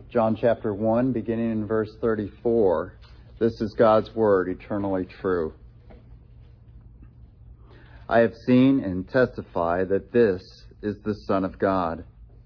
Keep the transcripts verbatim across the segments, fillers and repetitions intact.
John chapter one, beginning in verse thirty-four. This is God's word, eternally true. I have seen and testify that this is the Son of God.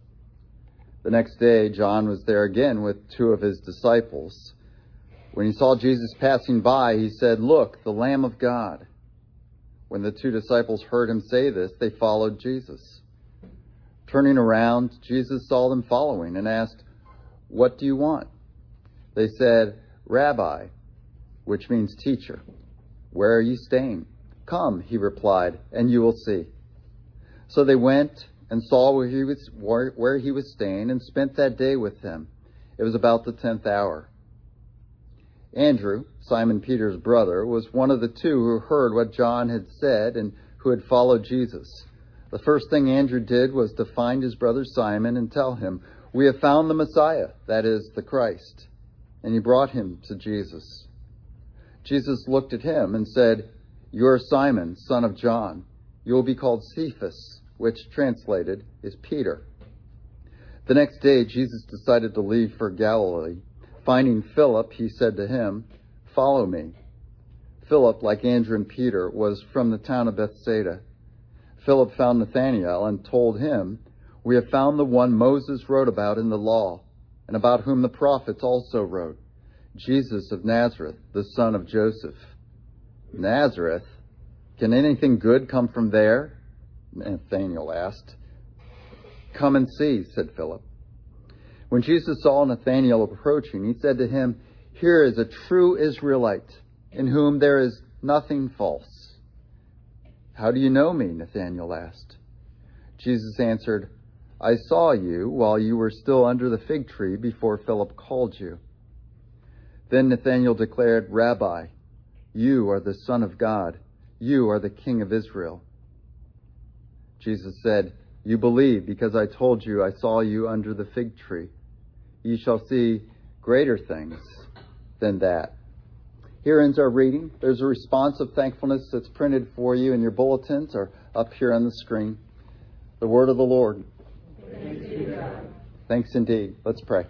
The next day, John was there again with two of his disciples. When he saw Jesus passing by, he said, "Look, the Lamb of God." When the two disciples heard him say this, they followed Jesus. Turning around, Jesus saw them following and asked, "What do you want?" They said, "Rabbi," which means teacher, "where are you staying?" "Come," he replied, "and you will see." So they went and saw where he was where, where he was staying and spent that day with him. It was about the tenth hour. Andrew, Simon Peter's brother, was one of the two who heard what John had said and who had followed Jesus. The first thing Andrew did was to find his brother Simon and tell him, "We have found the Messiah," that is, the Christ. And he brought him to Jesus. Jesus looked at him and said, "You are Simon, son of John. You will be called Cephas," which translated is Peter. The next day, Jesus decided to leave for Galilee. Finding Philip, he said to him, "Follow me." Philip, like Andrew and Peter, was from the town of Bethsaida. Philip found Nathanael and told him, "We have found the one Moses wrote about in the law, and about whom the prophets also wrote, Jesus of Nazareth, the son of Joseph." "Nazareth? Can anything good come from there?" Nathanael asked. "Come and see," said Philip. When Jesus saw Nathanael approaching, he said to him, "Here is a true Israelite, in whom there is nothing false." "How do you know me?" Nathanael asked. Jesus answered, "I saw you while you were still under the fig tree before Philip called you." Then Nathanael declared, "Rabbi, you are the Son of God. You are the King of Israel." Jesus said, "You believe because I told you I saw you under the fig tree. You shall see greater things than that." Here ends our reading. There's a response of thankfulness that's printed for you in your bulletins or up here on the screen. The word of the Lord. Thanks be to God. Thanks indeed. Let's pray.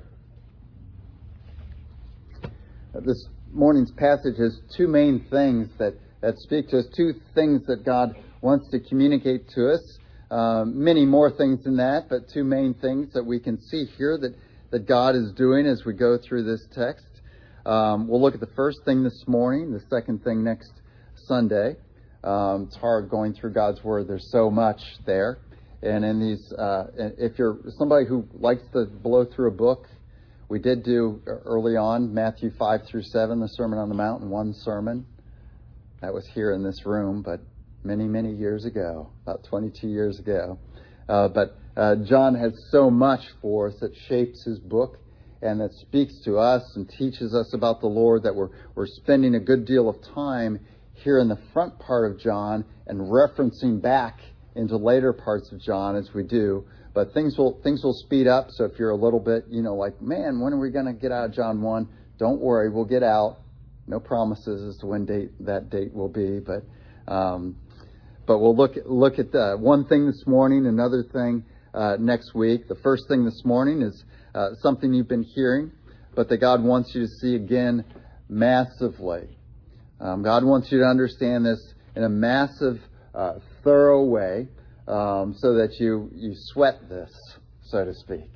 This morning's passage has two main things that, that speak to us, two things that God wants to communicate to us. Uh, many more things than that, but two main things that we can see here that, that God is doing as we go through this text. Um, we'll look at the first thing this morning, the second thing next Sunday. Um, it's hard going through God's Word. There's so much there. And in these, uh, if you're somebody who likes to blow through a book, we did do early on Matthew five through seven, the Sermon on the Mount, in one sermon. That was here in this room, but many, many years ago, about twenty-two years ago. Uh, but uh, John has so much for us that shapes his book and that speaks to us and teaches us about the Lord, that we're, we're spending a good deal of time here in the front part of John and referencing back into later parts of John as we do. But things will things will speed up. So if you're a little bit, you know, like, man, when are we going to get out of John one? Don't worry, we'll get out. No promises as to when date that date will be, but um, but we'll look look at the one thing this morning, another thing uh, next week. The first thing this morning is uh, something you've been hearing, but that God wants you to see again massively. Um, God wants you to understand this in a massive, uh, thorough way, um, so that you you sweat this, so to speak,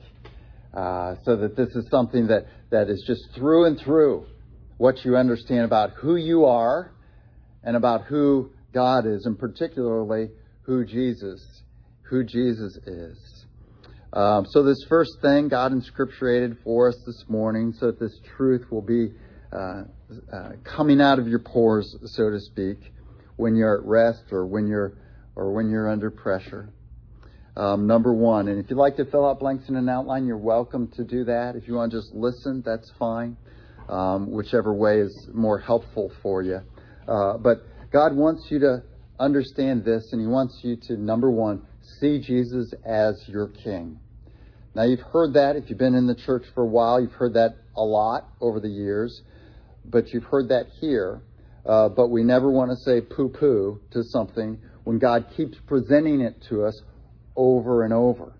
uh, so that this is something that that is just through and through what you understand about who you are and about who God is, and particularly who Jesus, who Jesus is. Um, so this first thing God inscripturated for us this morning, so that this truth will be uh, uh, coming out of your pores, so to speak, when you're at rest or when you're or when you're under pressure. Um, number one, and if you'd like to fill out blanks in an outline, you're welcome to do that. If you want to just listen, that's fine. Um, whichever way is more helpful for you. Uh, but God wants you to understand this, and he wants you to, number one, see Jesus as your King. Now, you've heard that. If you've been in the church for a while, you've heard that a lot over the years, but you've heard that here. Uh, but we never want to say poo-poo to something when God keeps presenting it to us over and over.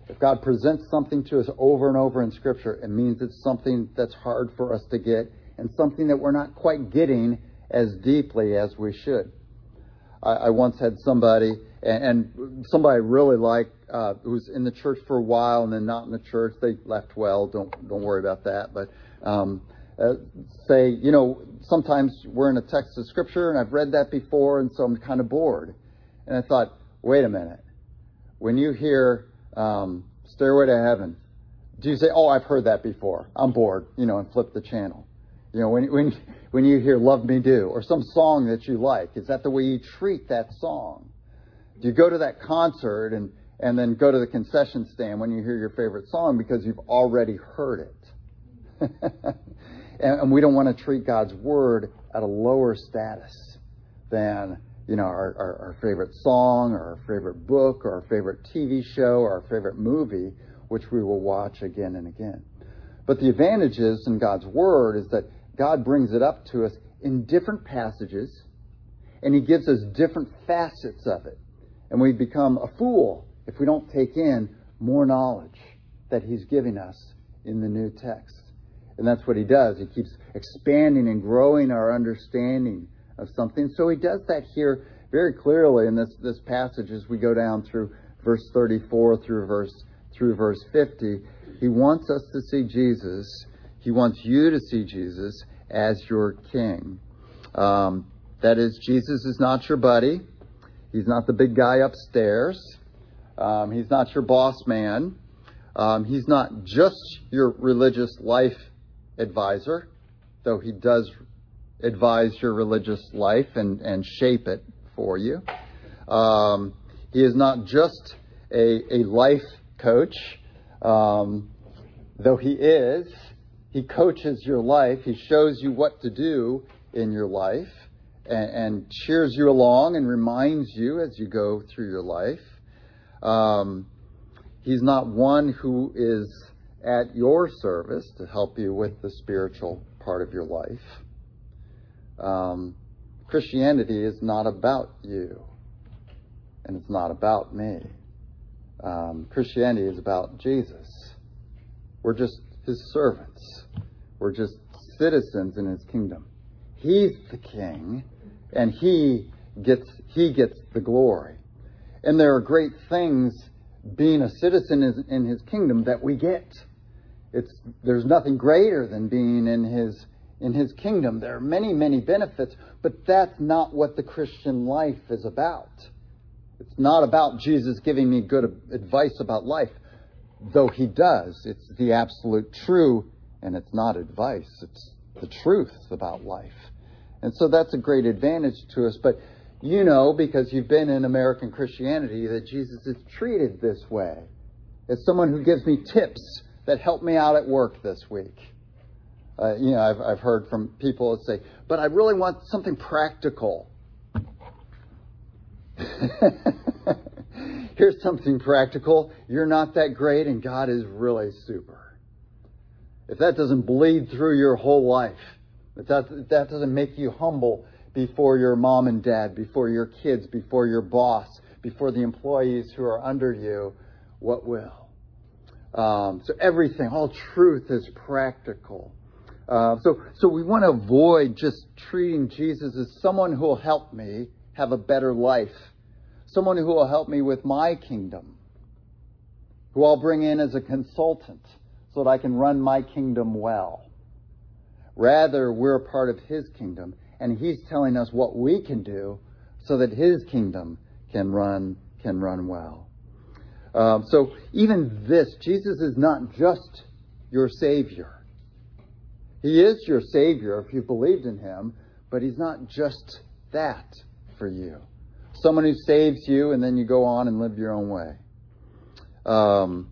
If God presents something to us over and over in Scripture, it means it's something that's hard for us to get and something that we're not quite getting as deeply as we should. I, I once had somebody, and, and somebody I really like, uh, who's in the church for a while and then not in the church. They left well. Don't don't worry about that. But um, uh, say, you know, sometimes we're in a text of Scripture, and I've read that before, and so I'm kind of bored. And I thought, wait a minute. When you hear um, Stairway to Heaven, do you say, oh, I've heard that before. I'm bored, you know, and flip the channel? You know, when when when you hear Love Me Do or some song that you like, is that the way you treat that song? Do you go to that concert and, and then go to the concession stand when you hear your favorite song because you've already heard it? and, and we don't want to treat God's Word at a lower status than, you know, our, our, our favorite song or our favorite book or our favorite T V show or our favorite movie, which we will watch again and again. But the advantages in God's Word is that God brings it up to us in different passages, and He gives us different facets of it. And we become a fool if we don't take in more knowledge that He's giving us in the new text. And that's what He does. He keeps expanding and growing our understanding of something. So He does that here very clearly in this, this passage as we go down through verse thirty-four through verse through verse fifty. He wants us to see Jesus. He wants you to see Jesus as your King. Um, that is, Jesus is not your buddy. He's not the big guy upstairs. Um, he's not your boss man. Um, he's not just your religious life advisor, though He does advise your religious life and, and shape it for you. Um, he is not just a, a life coach, um, though He is. He coaches your life. He shows you what to do in your life and, and cheers you along and reminds you as you go through your life. Um, he's not one who is at your service to help you with the spiritual part of your life. Um, Christianity is not about you, and it's not about me. Um, Christianity is about Jesus. We're just His servants. We're just citizens in His kingdom. He's the King, and He gets He gets the glory. And there are great things being a citizen in His kingdom that we get. It's there's nothing greater than being in His in His kingdom. There are many, many benefits, but that's not what the Christian life is about. It's not about Jesus giving me good advice about life, though He does. It's the absolute true, and it's not advice. It's the truth about life. And so that's a great advantage to us. But you know, because you've been in American Christianity, that Jesus is treated this way. As someone who gives me tips that help me out at work this week. Uh, you know, I've, I've heard from people that say, but I really want something practical. Here's something practical. You're not that great, and God is really super. If that doesn't bleed through your whole life, if that, if that doesn't make you humble before your mom and dad, before your kids, before your boss, before the employees who are under you, what will? Um, so everything, all truth is practical. Uh, so, so we want to avoid just treating Jesus as someone who will help me have a better life. Someone who will help me with my kingdom. Who I'll bring in as a consultant so that I can run my kingdom well. Rather, we're a part of His kingdom, and He's telling us what we can do so that His kingdom can run, can run well. Um, so even this, Jesus is not just your Savior. He is your Savior if you've believed in Him, but He's not just that for you. Someone who saves you and then you go on and live your own way. Um,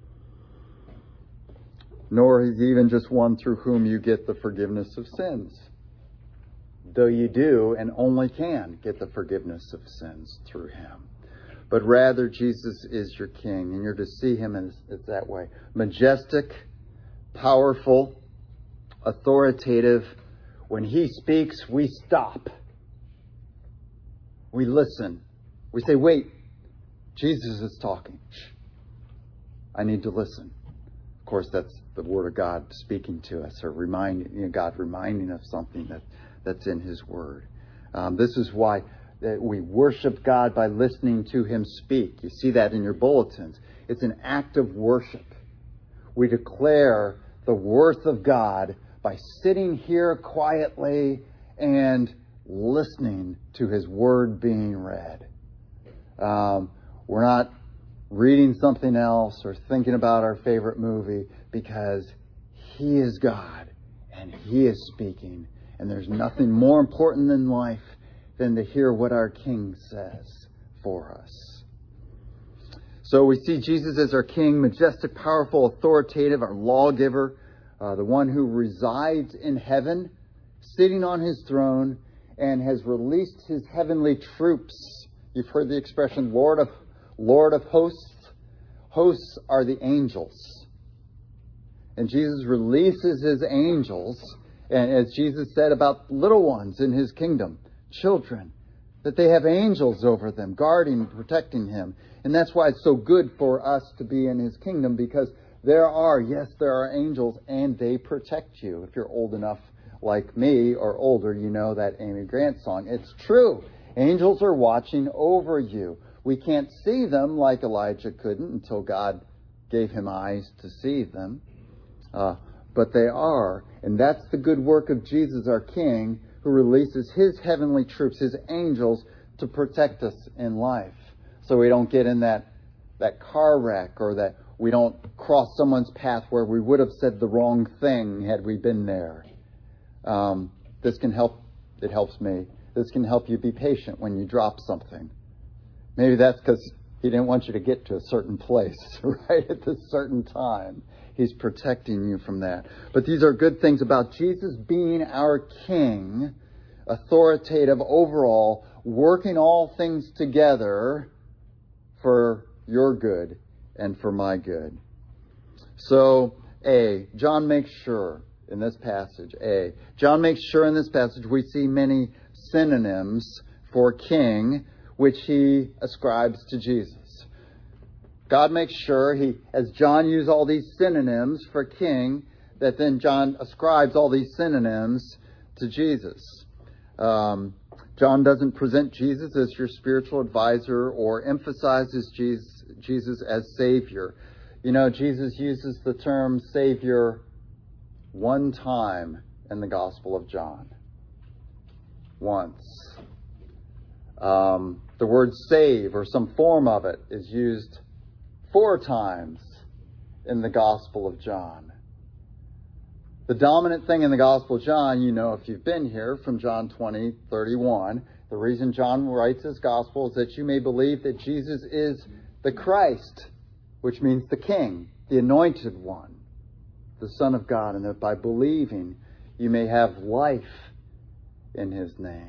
nor is He even just one through whom you get the forgiveness of sins. Though you do and only can get the forgiveness of sins through Him. But rather, Jesus is your King, and you're to see Him as, as that way. Majestic, powerful, authoritative. When He speaks, we stop. We listen. We say, wait, Jesus is talking. Shh. I need to listen. Of course, that's the Word of God speaking to us, or reminding, you know, God reminding us of something that, that's in His Word. Um, this is why that we worship God by listening to Him speak. You see that in your bulletins. It's an act of worship. We declare the worth of God by sitting here quietly and listening to His Word being read. Um, we're not reading something else or thinking about our favorite movie, because He is God and He is speaking. And there's nothing more important in life than to hear what our King says for us. So we see Jesus as our King, majestic, powerful, authoritative, our lawgiver, uh, the one who resides in heaven, sitting on His throne, and has released His heavenly troops. You've heard the expression, Lord of Lord of hosts. Hosts are the angels. And Jesus releases His angels, and as Jesus said about little ones in His kingdom, children, that they have angels over them, guarding and protecting Him. And that's why it's so good for us to be in His kingdom, because there are, yes, there are angels, and they protect you. If you're old enough like me or older, you know that Amy Grant song. It's true. Angels are watching over you. We can't see them like Elijah couldn't until God gave him eyes to see them. Uh, but they are. And that's the good work of Jesus, our King, who releases His heavenly troops, His angels, to protect us in life. So we don't get in that, that car wreck, or that we don't cross someone's path where we would have said the wrong thing had we been there. Um, this can help. It helps me. This can help you be patient when you drop something. Maybe that's because He didn't want you to get to a certain place, right, at this certain time. He's protecting you from that. But these are good things about Jesus being our King, authoritative overall, working all things together for your good and for my good. So, A, John makes sure in this passage, A, John makes sure in this passage we see many synonyms for King, which he ascribes to Jesus. God makes sure he, as John used all these synonyms for King, that then John ascribes all these synonyms to Jesus. Um, John doesn't present Jesus as your spiritual advisor or emphasizes Jesus, Jesus as Savior. You know, Jesus uses the term Savior one time in the Gospel of John. Once. Um, the word save, or some form of it, is used four times in the Gospel of John. The dominant thing in the Gospel of John, you know if you've been here, from John twenty, thirty-one, the reason John writes his Gospel is that you may believe that Jesus is the Christ, which means the King, the Anointed One, the Son of God, and that by believing you may have life in His name.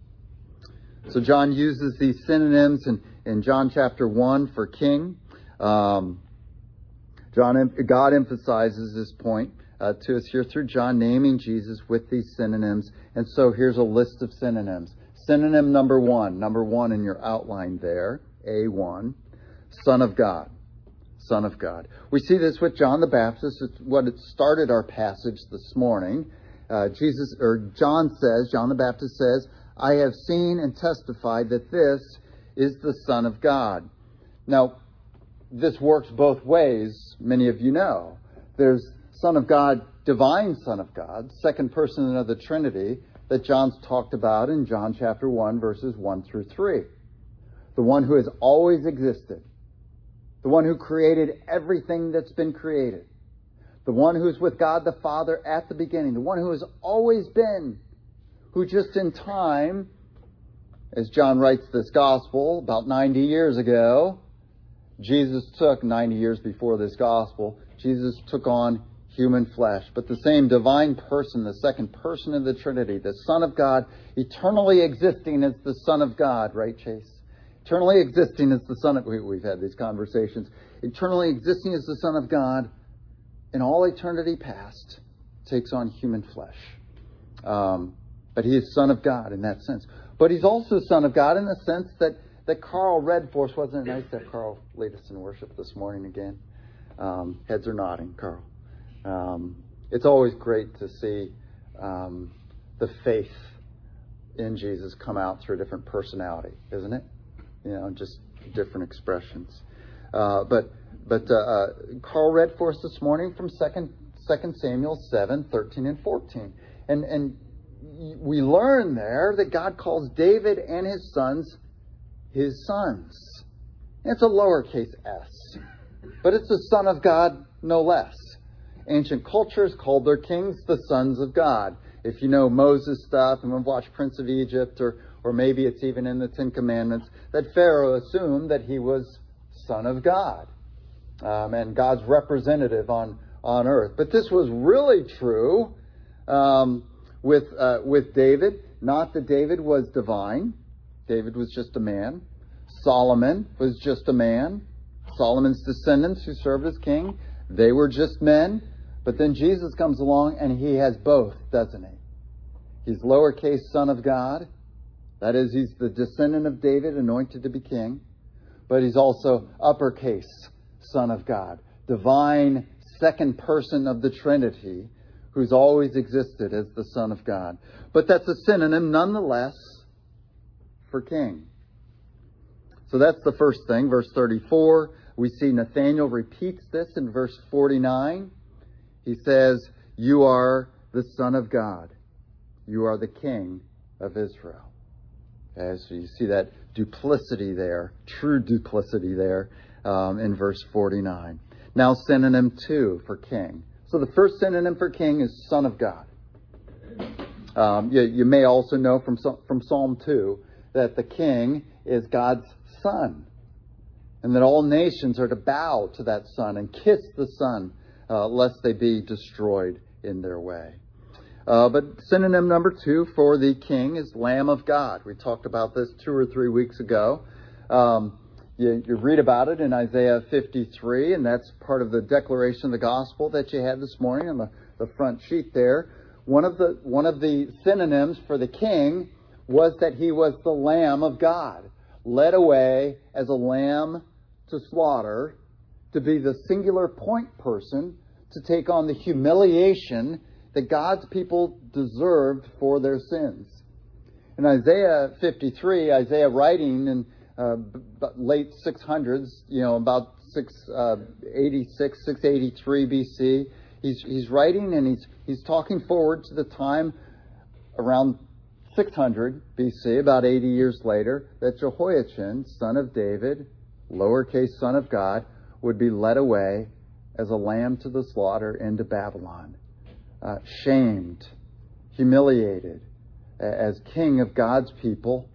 So John uses these synonyms in, in John chapter one for King. Um, John, God emphasizes this point uh, to us here through John, naming Jesus with these synonyms. And so here's a list of synonyms. Synonym number one, number one in your outline there, A one, Son of God. Son of God. We see this with John the Baptist. It's what it started our passage this morning. Uh, Jesus, or John says, John the Baptist says, I have seen and testified that this is the Son of God. Now, this works both ways, many of you know. There's Son of God, divine Son of God, second person of the Trinity, that John's talked about in John chapter one, verses one through three. The one who has always existed. The one who created everything that's been created. The one who's with God the Father at the beginning. The one who has always been. Who just in time, as John writes this gospel about ninety years ago, Jesus took, ninety years before this gospel, Jesus took on human flesh. But the same divine person, the second person of the Trinity, the Son of God, eternally existing as the Son of God, right, Chase? Eternally existing as the Son of... We, we've had these conversations. Eternally existing as the Son of God, in all eternity past, takes on human flesh. Um... But He is Son of God in that sense. But He's also Son of God in the sense that, that Carl read for us. Wasn't it nice that Carl lead us in worship this morning again? Um, heads are nodding, Carl. Um, it's always great to see um, the faith in Jesus come out through a different personality, isn't it? You know, just different expressions. Uh, but but uh, uh, Carl read for us this morning from Second Second Samuel seven thirteen and fourteen, and and we learn there that God calls David and his sons his sons. It's a lowercase s, but it's the Son of God no less. Ancient cultures called their kings the sons of God. If you know Moses stuff and we've watched Prince of Egypt, or or maybe it's even in the Ten Commandments, that Pharaoh assumed that he was Son of God um, and God's representative on, on earth. But this was really true um, with uh, with David. Not that David was divine. David was just a man. Solomon was just a man. Solomon's descendants who served as king, they were just men. But then Jesus comes along and he has both, doesn't he? He's lowercase Son of God. That is, he's the descendant of David, anointed to be king. But he's also uppercase Son of God, divine second person of the Trinity, who's always existed as the Son of God. But that's a synonym nonetheless for king. So that's the first thing, verse thirty-four. We see Nathanael repeats this in verse forty-nine. He says, "You are the Son of God. You are the King of Israel." As so you see that duplicity there, true duplicity there um, in verse forty-nine. Now synonym two for king. So the first synonym for king is Son of God. Um, you, you may also know from, from Psalm two that the king is God's son, and that all nations are to bow to that son and kiss the son, uh, lest they be destroyed in their way. Uh, but synonym number two for the king is Lamb of God. We talked about this two or three weeks ago. Um, you, you read about it in Isaiah fifty-three, and that's part of the declaration of the gospel that you had this morning on the, the front sheet there. One of the one of the synonyms for the king was that he was the Lamb of God, led away as a lamb to slaughter, to be the singular point person to take on the humiliation that God's people deserved for their sins. In Isaiah fifty-three, Isaiah writing in uh, late six hundreds, you know, about six eighty-six, six eighty-three B C, he's he's writing and he's he's talking forward to the time around six hundred B C, about eighty years later, that Jehoiachin, son of David, lowercase son of God, would be led away as a lamb to the slaughter into Babylon, uh, shamed, humiliated as king of God's people,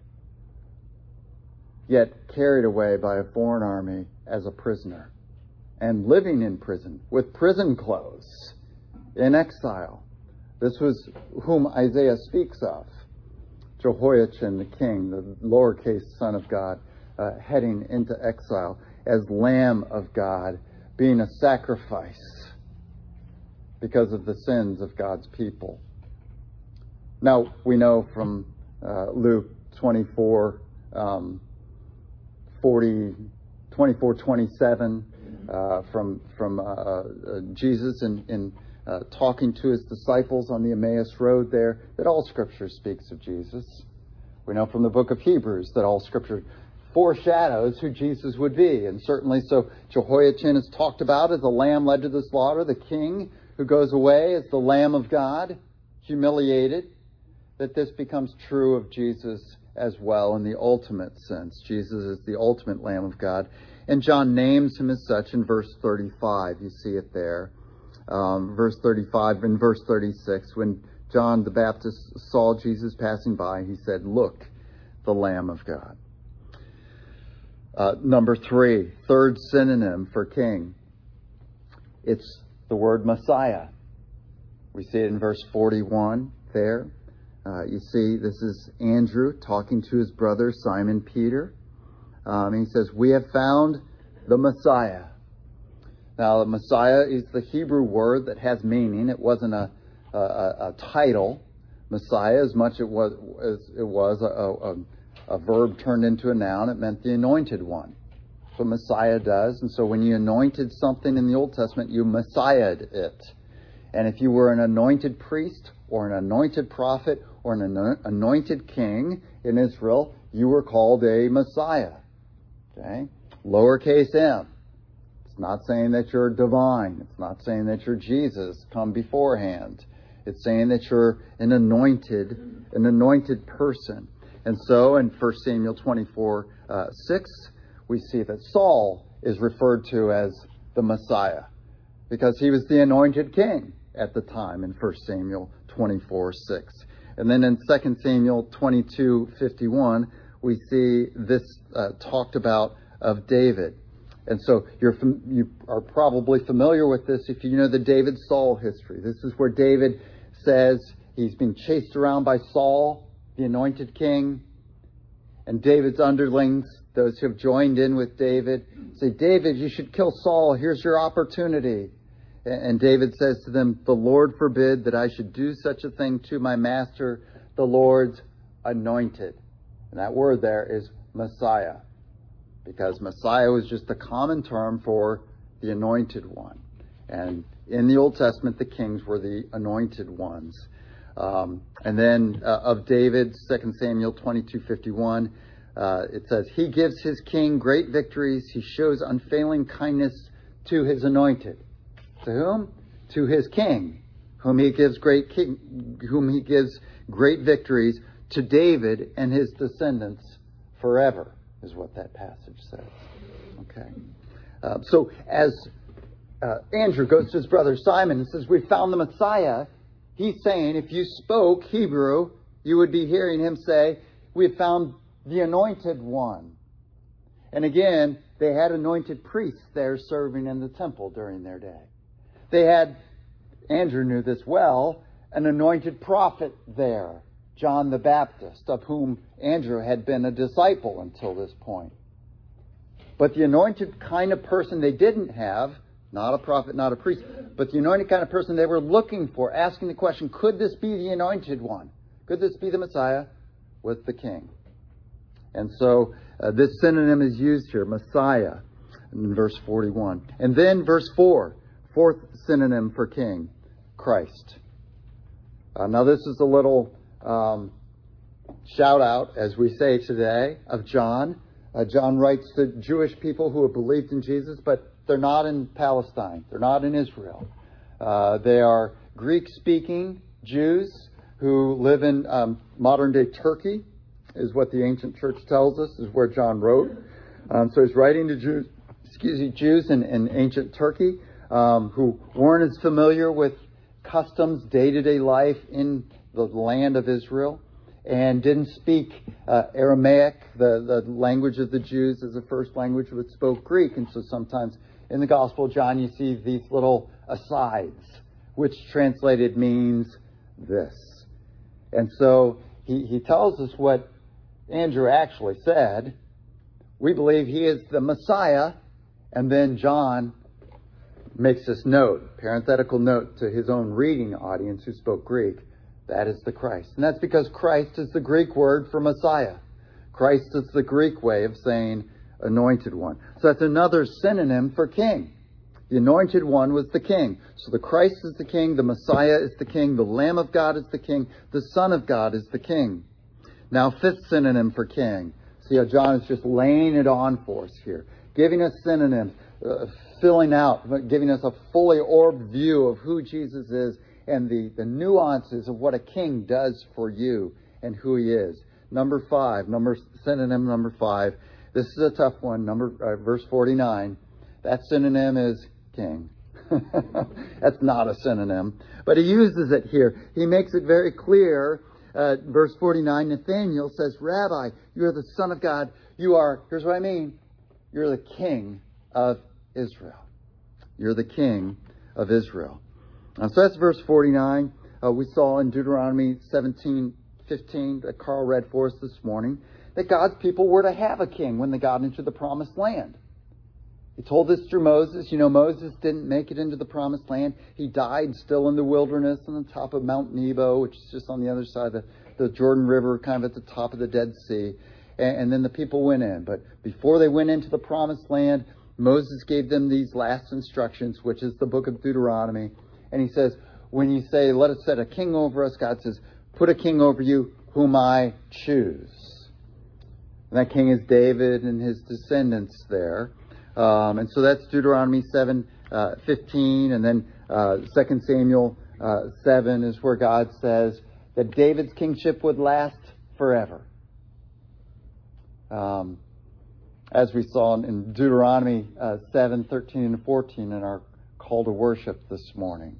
yet carried away by a foreign army as a prisoner and living in prison with prison clothes in exile. This was whom Isaiah speaks of. Jehoiachin, the king, the lowercase son of God, uh, heading into exile as Lamb of God, being a sacrifice because of the sins of God's people. Now, we know from uh, Luke twenty-four, um, forty, twenty-four, twenty-seven, uh, from, from uh, uh, Jesus in, in uh, talking to his disciples on the Emmaus Road there, that all Scripture speaks of Jesus. We know from the book of Hebrews that all Scripture foreshadows who Jesus would be. And certainly so Jehoiachin is talked about as a lamb led to the slaughter, the king who goes away as the Lamb of God, humiliated. That this becomes true of Jesus as well in the ultimate sense. Jesus is the ultimate Lamb of God. And John names him as such in verse thirty-five. You see it there. Um, verse thirty-five and verse thirty-six. When John the Baptist saw Jesus passing by, he said, "Look, the Lamb of God." Uh, number three, third synonym for king. It's the word Messiah. We see it in verse forty-one there. Uh, you see, this is Andrew talking to his brother Simon Peter. Um, he says, "We have found the Messiah." Now, the Messiah is the Hebrew word that has meaning. It wasn't a, a, a title, Messiah, as much it was, as it was a, a, a verb turned into a noun. It meant the anointed one. That's what Messiah does. And so when you anointed something in the Old Testament, you Messiahed it. And if you were an anointed priest or an anointed prophet or an anointed king in Israel, you were called a Messiah. Okay? Lowercase m. It's not saying that you're divine. It's not saying that you're Jesus come beforehand. It's saying that you're an anointed, an anointed person. And so in First Samuel twenty-four, uh, six, we see that Saul is referred to as the Messiah because he was the anointed king at the time in First Samuel twenty-four, six. And then in Second Samuel twenty-two, fifty-one, we see this uh, talked about of David. And so you're fam- you are probably familiar with this if you know the David-Saul history. This is where David says he's being chased around by Saul, the anointed king. And David's underlings, those who have joined in with David, say, David, you should kill Saul. Here's your opportunity. And David says to them, the Lord forbid that I should do such a thing to my master, the Lord's anointed. And that word there is Messiah, because Messiah was just a common term for the anointed one. And in the Old Testament, the kings were the anointed ones. Um, and then uh, of David, Second Samuel twenty-two, fifty-one, uh, it says, he gives his king great victories. He shows unfailing kindness to his anointed. To whom? To his king, whom he gives great king, whom he gives great victories, to David and his descendants forever, is what that passage says. Okay. Uh, so as uh, Andrew goes to his brother Simon and says, we found the Messiah, he's saying if you spoke Hebrew, you would be hearing him say, we have found the anointed one. And again, they had anointed priests there serving in the temple during their day. They had, Andrew knew this well, an anointed prophet there, John the Baptist, of whom Andrew had been a disciple until this point. But the anointed kind of person they didn't have, not a prophet, not a priest, but the anointed kind of person they were looking for, asking the question, could this be the anointed one? Could this be the Messiah? With the king. And so uh, this synonym is used here, Messiah, in verse forty-one. And then verse four, fourth synonym for king, Christ. Uh, now this is a little um, shout out, as we say today, of John. Uh, John writes to Jewish people who have believed in Jesus, but they're not in Palestine. They're not in Israel. Uh, they are Greek-speaking Jews who live in um, modern-day Turkey, is what the ancient church tells us, is where John wrote. Um, so he's writing to Jews, excuse me, Jews in, in ancient Turkey um, who weren't as familiar with customs, day-to-day life in the land of Israel, and didn't speak uh, Aramaic, the, the language of the Jews as a first language, but spoke Greek. And so sometimes in the Gospel of John, you see these little asides, which translated means this. And so he, he tells us what Andrew actually said. We believe he is the Messiah. And then John makes this note, parenthetical note to his own reading audience who spoke Greek. That is the Christ. And that's because Christ is the Greek word for Messiah. Christ is the Greek way of saying anointed one. So that's another synonym for king. The anointed one was the king. So the Christ is the king, the Messiah is the king, the Lamb of God is the king, the Son of God is the king. Now, fifth synonym for king. See how John is just laying it on for us here, giving us synonyms, uh, filling out, giving us a fully orbed view of who Jesus is and the, the nuances of what a king does for you and who he is. Number five, number synonym number five. This is a tough one. Number uh, verse forty-nine. That synonym is king. That's not a synonym, but he uses it here. He makes it very clear. Uh, verse forty-nine, Nathanael says, Rabbi, you are the Son of God. You are, here's what I mean, you're the King of Israel. You're the King of Israel. And so that's verse forty-nine. Uh, we saw in Deuteronomy seventeen fifteen that Carl read for us this morning, that God's people were to have a king when they got into the promised land. He told this through Moses. You know, Moses didn't make it into the promised land. He died still in the wilderness on the top of Mount Nebo, which is just on the other side of the, the Jordan River, kind of at the top of the Dead Sea. and, and then the people went in. But before they went into the promised land, Moses gave them these last instructions, which is the book of Deuteronomy. And he says, when you say, let us set a king over us, God says, put a king over you whom I choose. And that king is David and his descendants there. Um, and so that's Deuteronomy seven fifteen. And then uh, Second Samuel uh, seven is where God says that David's kingship would last forever. Um, as we saw in Deuteronomy uh, seven thirteen and fourteen in our call to worship this morning.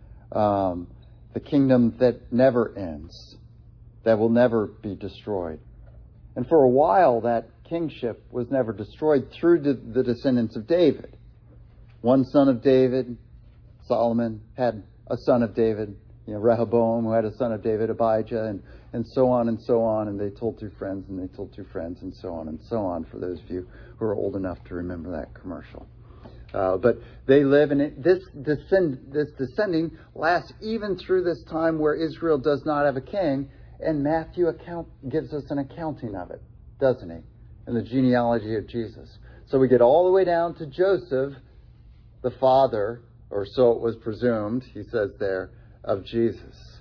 Um, the kingdom that never ends, that will never be destroyed. And for a while, that kingship was never destroyed through the descendants of David. One son of David, Solomon, had a son of David, you know, Rehoboam, who had a son of David, Abijah, and, and so on and so on. And they told two friends, and they told two friends, and so on and so on, for those of you who are old enough to remember that commercial. Uh, but they live, and it, this, descend, this descending lasts even through this time where Israel does not have a king. And Matthew account gives us an accounting of it, doesn't he? In the genealogy of Jesus. So we get all the way down to Joseph, the father, or so it was presumed, he says there, of Jesus.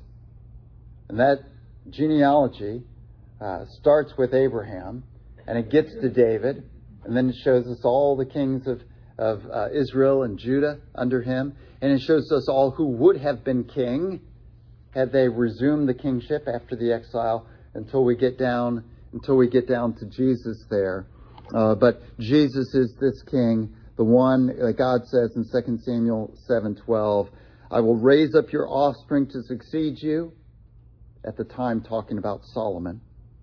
And that genealogy uh, starts with Abraham, and it gets to David, and then it shows us all the kings of, of uh, Israel and Judah under him, and it shows us all who would have been king had they resumed the kingship after the exile, until we get down until we get down to Jesus there. Uh, but Jesus is this king, the one that God says in Second Samuel seven twelve, I will raise up your offspring to succeed you, at the time talking about Solomon,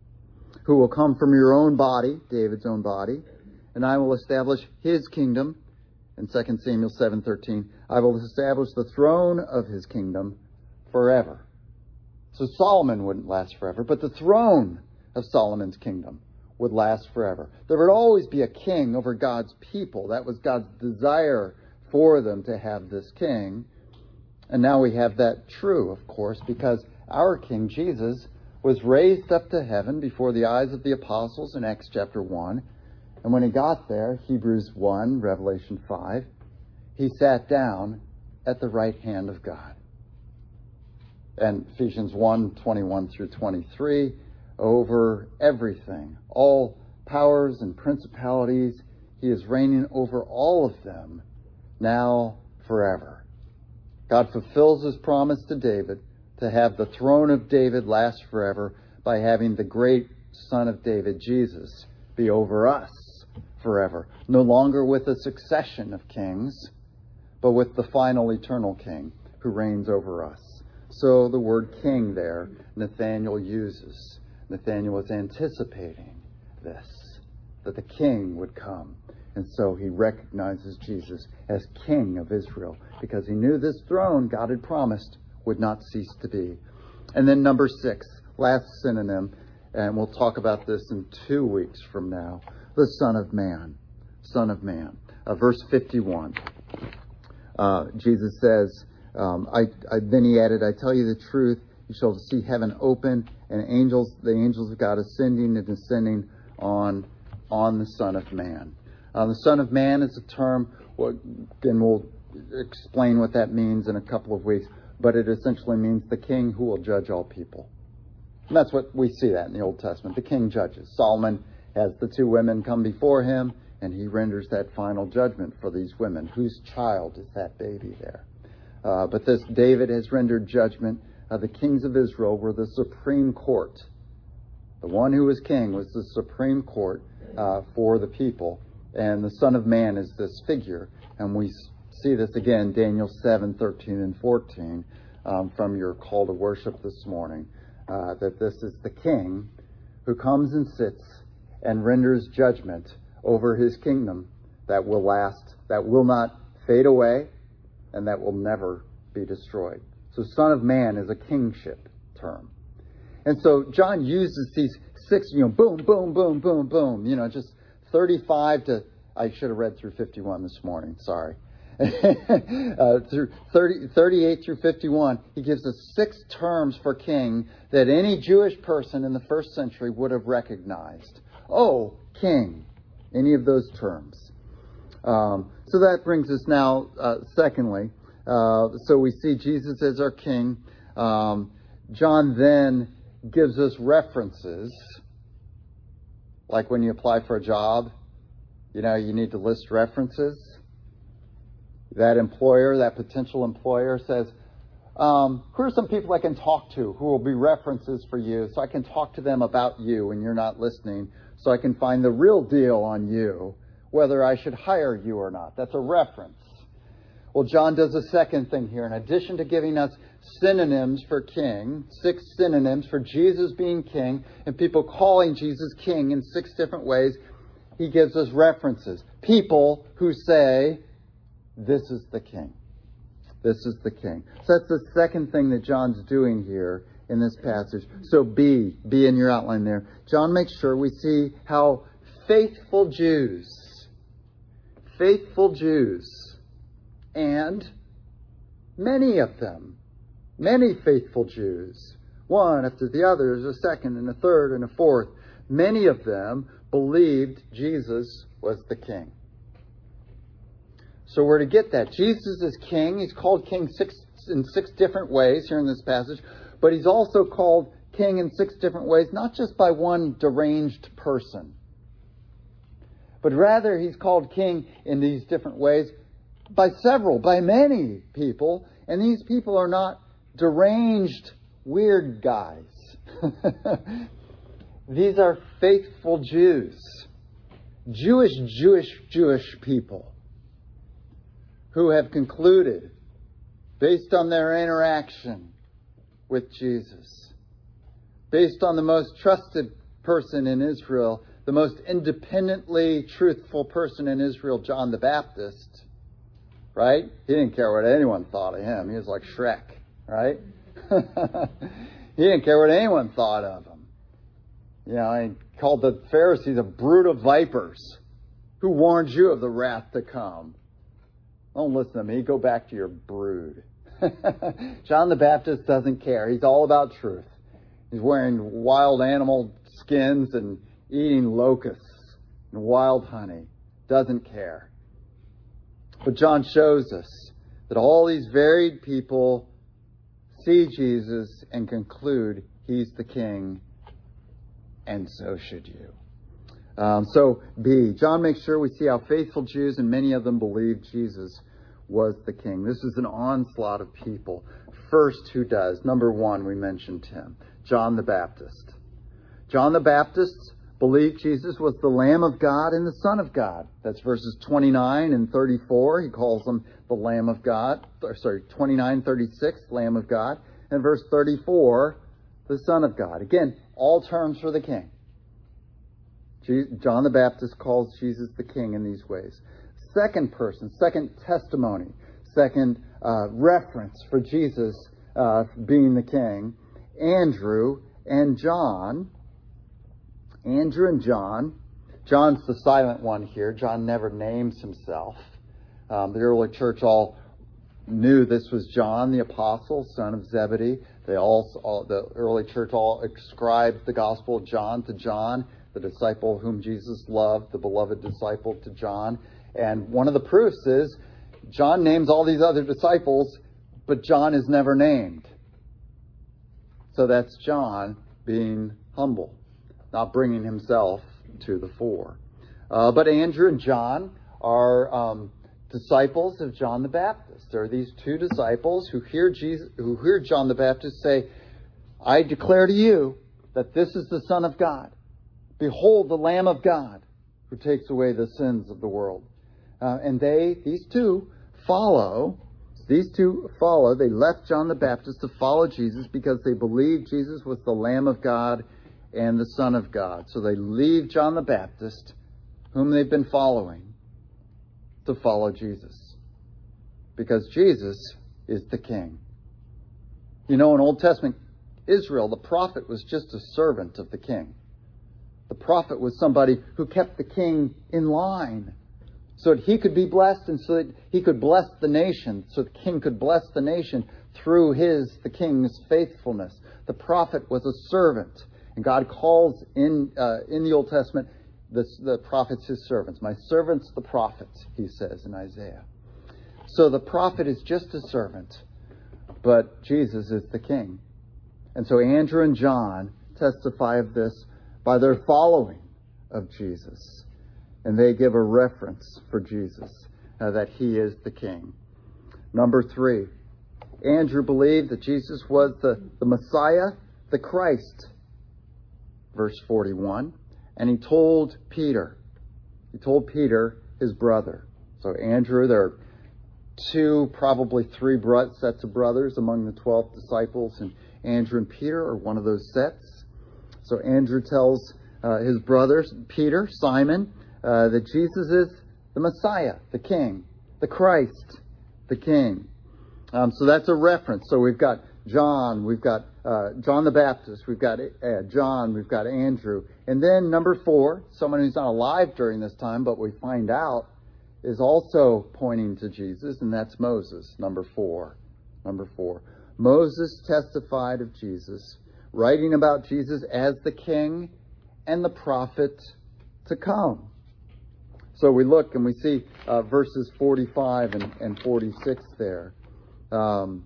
who will come from your own body, David's own body, and I will establish his kingdom. In Second Samuel seven thirteen, I will establish the throne of his kingdom forever. So Solomon wouldn't last forever, but the throne of Solomon's kingdom would last forever. There would always be a king over God's people. That was God's desire for them, to have this king. And now we have that true, of course, because our King Jesus was raised up to heaven before the eyes of the apostles in Acts chapter one. And when he got there, Hebrews one, Revelation five, he sat down at the right hand of God. And Ephesians one, twenty-one through twenty-three, over everything, all powers and principalities, he is reigning over all of them, now forever. God fulfills his promise to David to have the throne of David last forever by having the great Son of David, Jesus, be over us forever. No longer with a succession of kings, but with the final eternal king who reigns over us. So the word king there, Nathaniel uses. Nathaniel was anticipating this, that the king would come. And so he recognizes Jesus as King of Israel, because he knew this throne God had promised would not cease to be. And then number six, last synonym, and we'll talk about this in two weeks from now, the Son of Man. Son of Man. Uh, verse fifty-one. Uh, Jesus says, um, I, I, then he added, I tell you the truth, you shall see heaven open and angels, the angels of God ascending and descending on, on the Son of Man. Uh, the Son of Man is a term, well, and we'll explain what that means in a couple of weeks, but it essentially means the king who will judge all people. And that's what we see that in the Old Testament. The king judges. Solomon has the two women come before him, and he renders that final judgment for these women. Whose child is that baby there? Uh, but this David has rendered judgment. Uh, the kings of Israel were the supreme court. The one who was king was the supreme court uh, for the people. And the Son of Man is this figure. And we see this again, Daniel seven, thirteen, and fourteen, um, from your call to worship this morning. Uh, that this is the king who comes and sits and renders judgment over his kingdom that will last, that will not fade away, and that will never be destroyed. So Son of Man is a kingship term. And so John uses these six, you know, boom, boom, boom, boom, boom, you know, just thirty-five to, I should have read through fifty-one this morning, sorry. uh, through thirty, thirty-eight through fifty-one, he gives us six terms for king that any Jewish person in the first century would have recognized. oh, king, any of those terms. Um, so that brings us now, uh, secondly, uh, so we see Jesus as our king. Um, John then gives us references, like when you apply for a job, you know, you need to list references. That employer, that potential employer says, um, who are some people I can talk to who will be references for you so I can talk to them about you when you're not listening, so I can find the real deal on you, whether I should hire you or not. That's a reference. Well, John does a second thing here. In addition to giving us synonyms for king, six synonyms for Jesus being king, and people calling Jesus king in six different ways, he gives us references. People who say, this is the king. This is the king. So that's the second thing that John's doing here in this passage. So B, B in your outline there. John makes sure we see how faithful Jews, faithful Jews, and many of them, many faithful Jews, one after the other, there's a second and a third and a fourth, many of them believed Jesus was the king. So we're to get that. Jesus is king. He's called king six in six different ways here in this passage, but he's also called king in six different ways, not just by one deranged person, but rather he's called king in these different ways by several, by many people, and these people are not deranged, weird guys. These are faithful Jews, Jewish, Jewish, Jewish people who have concluded, based on their interaction with Jesus, based on the most trusted person in Israel, the most independently truthful person in Israel, John the Baptist, right? He didn't care what anyone thought of him. He was like Shrek, right? He didn't care what anyone thought of him. You know, he called the Pharisees a brood of vipers. Who warned you of the wrath to come? Don't listen to me. Go back to your brood. John the Baptist doesn't care. He's all about truth. He's wearing wild animal skins and eating locusts and wild honey. Doesn't care. But John shows us that all these varied people see Jesus and conclude he's the king, and so should you. Um, so, B, John makes sure we see how faithful Jews, and many of them believed Jesus was the king. This is an onslaught of people. First, who does? Number one, we mentioned him, John the Baptist. John the Baptist believed Jesus was the Lamb of God and the Son of God. That's verses twenty-nine and thirty-four. He calls him the Lamb of God. Or, sorry, twenty-nine, thirty-six, Lamb of God. And verse thirty-four, the Son of God. Again, all terms for the king. John the Baptist calls Jesus the king in these ways. Second person, second testimony, second uh, reference for Jesus uh, being the king, Andrew and John. Andrew and John. John's the silent one here. John never names himself. Um, the early church all knew this was John the apostle, son of Zebedee. They all, all the early church all ascribes the gospel of John to John, the disciple whom Jesus loved, the beloved disciple to John. And one of the proofs is John names all these other disciples, but John is never named. So that's John being humble, not bringing himself to the fore. Uh, but Andrew and John are um, disciples of John the Baptist. There are these two disciples who hear Jesus, who hear John the Baptist say, I declare to you that this is the Son of God. Behold, the Lamb of God who takes away the sins of the world. Uh, and they, these two, follow. These two follow. They left John the Baptist to follow Jesus because they believed Jesus was the Lamb of God and the Son of God. So they leave John the Baptist, whom they've been following, to follow Jesus. Because Jesus is the King. You know, in Old Testament Israel, the prophet was just a servant of the king. The prophet was somebody who kept the king in line so that he could be blessed and so that he could bless the nation, so the king could bless the nation through his, the king's faithfulness. The prophet was a servant. And God calls in uh, in the Old Testament the, the prophets his servants. My servants, the prophets, he says in Isaiah. So the prophet is just a servant, but Jesus is the king. And so Andrew and John testify of this by their following of Jesus. And they give a reference for Jesus, uh, that he is the king. Number three, Andrew believed that Jesus was the, the Messiah, the Christ. Verse forty-one. And he told Peter, he told Peter, his brother. So Andrew, there are two, probably three bro- sets of brothers among the twelve disciples, and Andrew and Peter are one of those sets. So Andrew tells uh, his brother, Peter, Simon, uh, that Jesus is the Messiah, the King, the Christ, the King. Um, so that's a reference. So we've got John, we've got uh, John the Baptist, we've got uh, John, we've got Andrew. And then number four, someone who's not alive during this time, but we find out is also pointing to Jesus, and that's Moses, number four. Number four. Moses testified of Jesus, writing about Jesus as the king and the prophet to come. So we look and we see uh, verses forty-five and, and forty-six there. Um,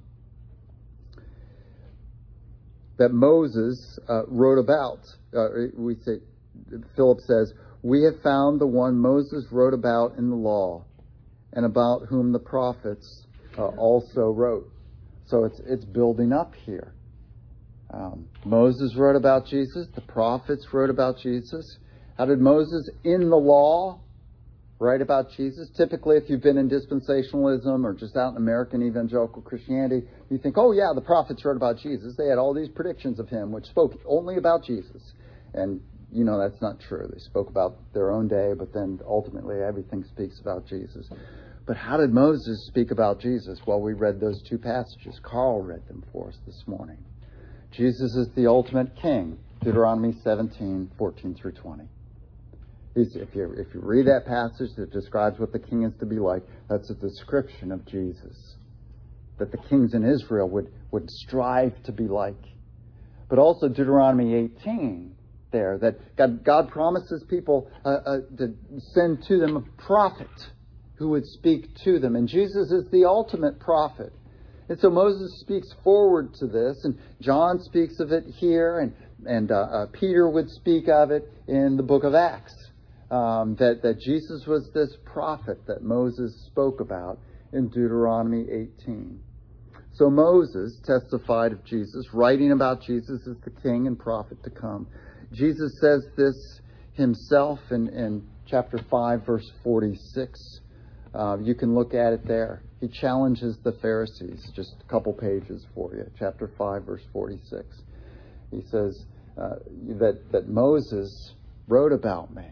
that Moses uh, wrote about. Uh, we say, Philip says, we have found the one Moses wrote about in the law, and about whom the prophets uh, also wrote. So it's it's building up here. Um, Moses wrote about Jesus. The prophets wrote about Jesus. How did Moses in the law write about Jesus? Typically, if you've been in dispensationalism or just out in American evangelical Christianity, you think, oh yeah, the prophets wrote about Jesus. They had all these predictions of him, which spoke only about Jesus. And you know that's not true. They spoke about their own day, but then ultimately everything speaks about Jesus. But how did Moses speak about Jesus? Well, we read those two passages. Carl read them for us this morning. Jesus is the ultimate king. Deuteronomy seventeen, fourteen through twenty. If you, if you read that passage that describes what the king is to be like, that's a description of Jesus. That the kings in Israel would, would strive to be like. But also Deuteronomy eighteen there, that God, God promises people uh, uh, to send to them a prophet who would speak to them. And Jesus is the ultimate prophet. And so Moses speaks forward to this, and John speaks of it here, and, and uh, uh, Peter would speak of it in the book of Acts. Um, that, that Jesus was this prophet that Moses spoke about in Deuteronomy eighteen. So Moses testified of Jesus, writing about Jesus as the king and prophet to come. Jesus says this himself in, in chapter five, verse forty-six. Uh, you can look at it there. He challenges the Pharisees. Just a couple pages for you. Chapter five, verse forty-six. He says uh, that, that Moses wrote about me.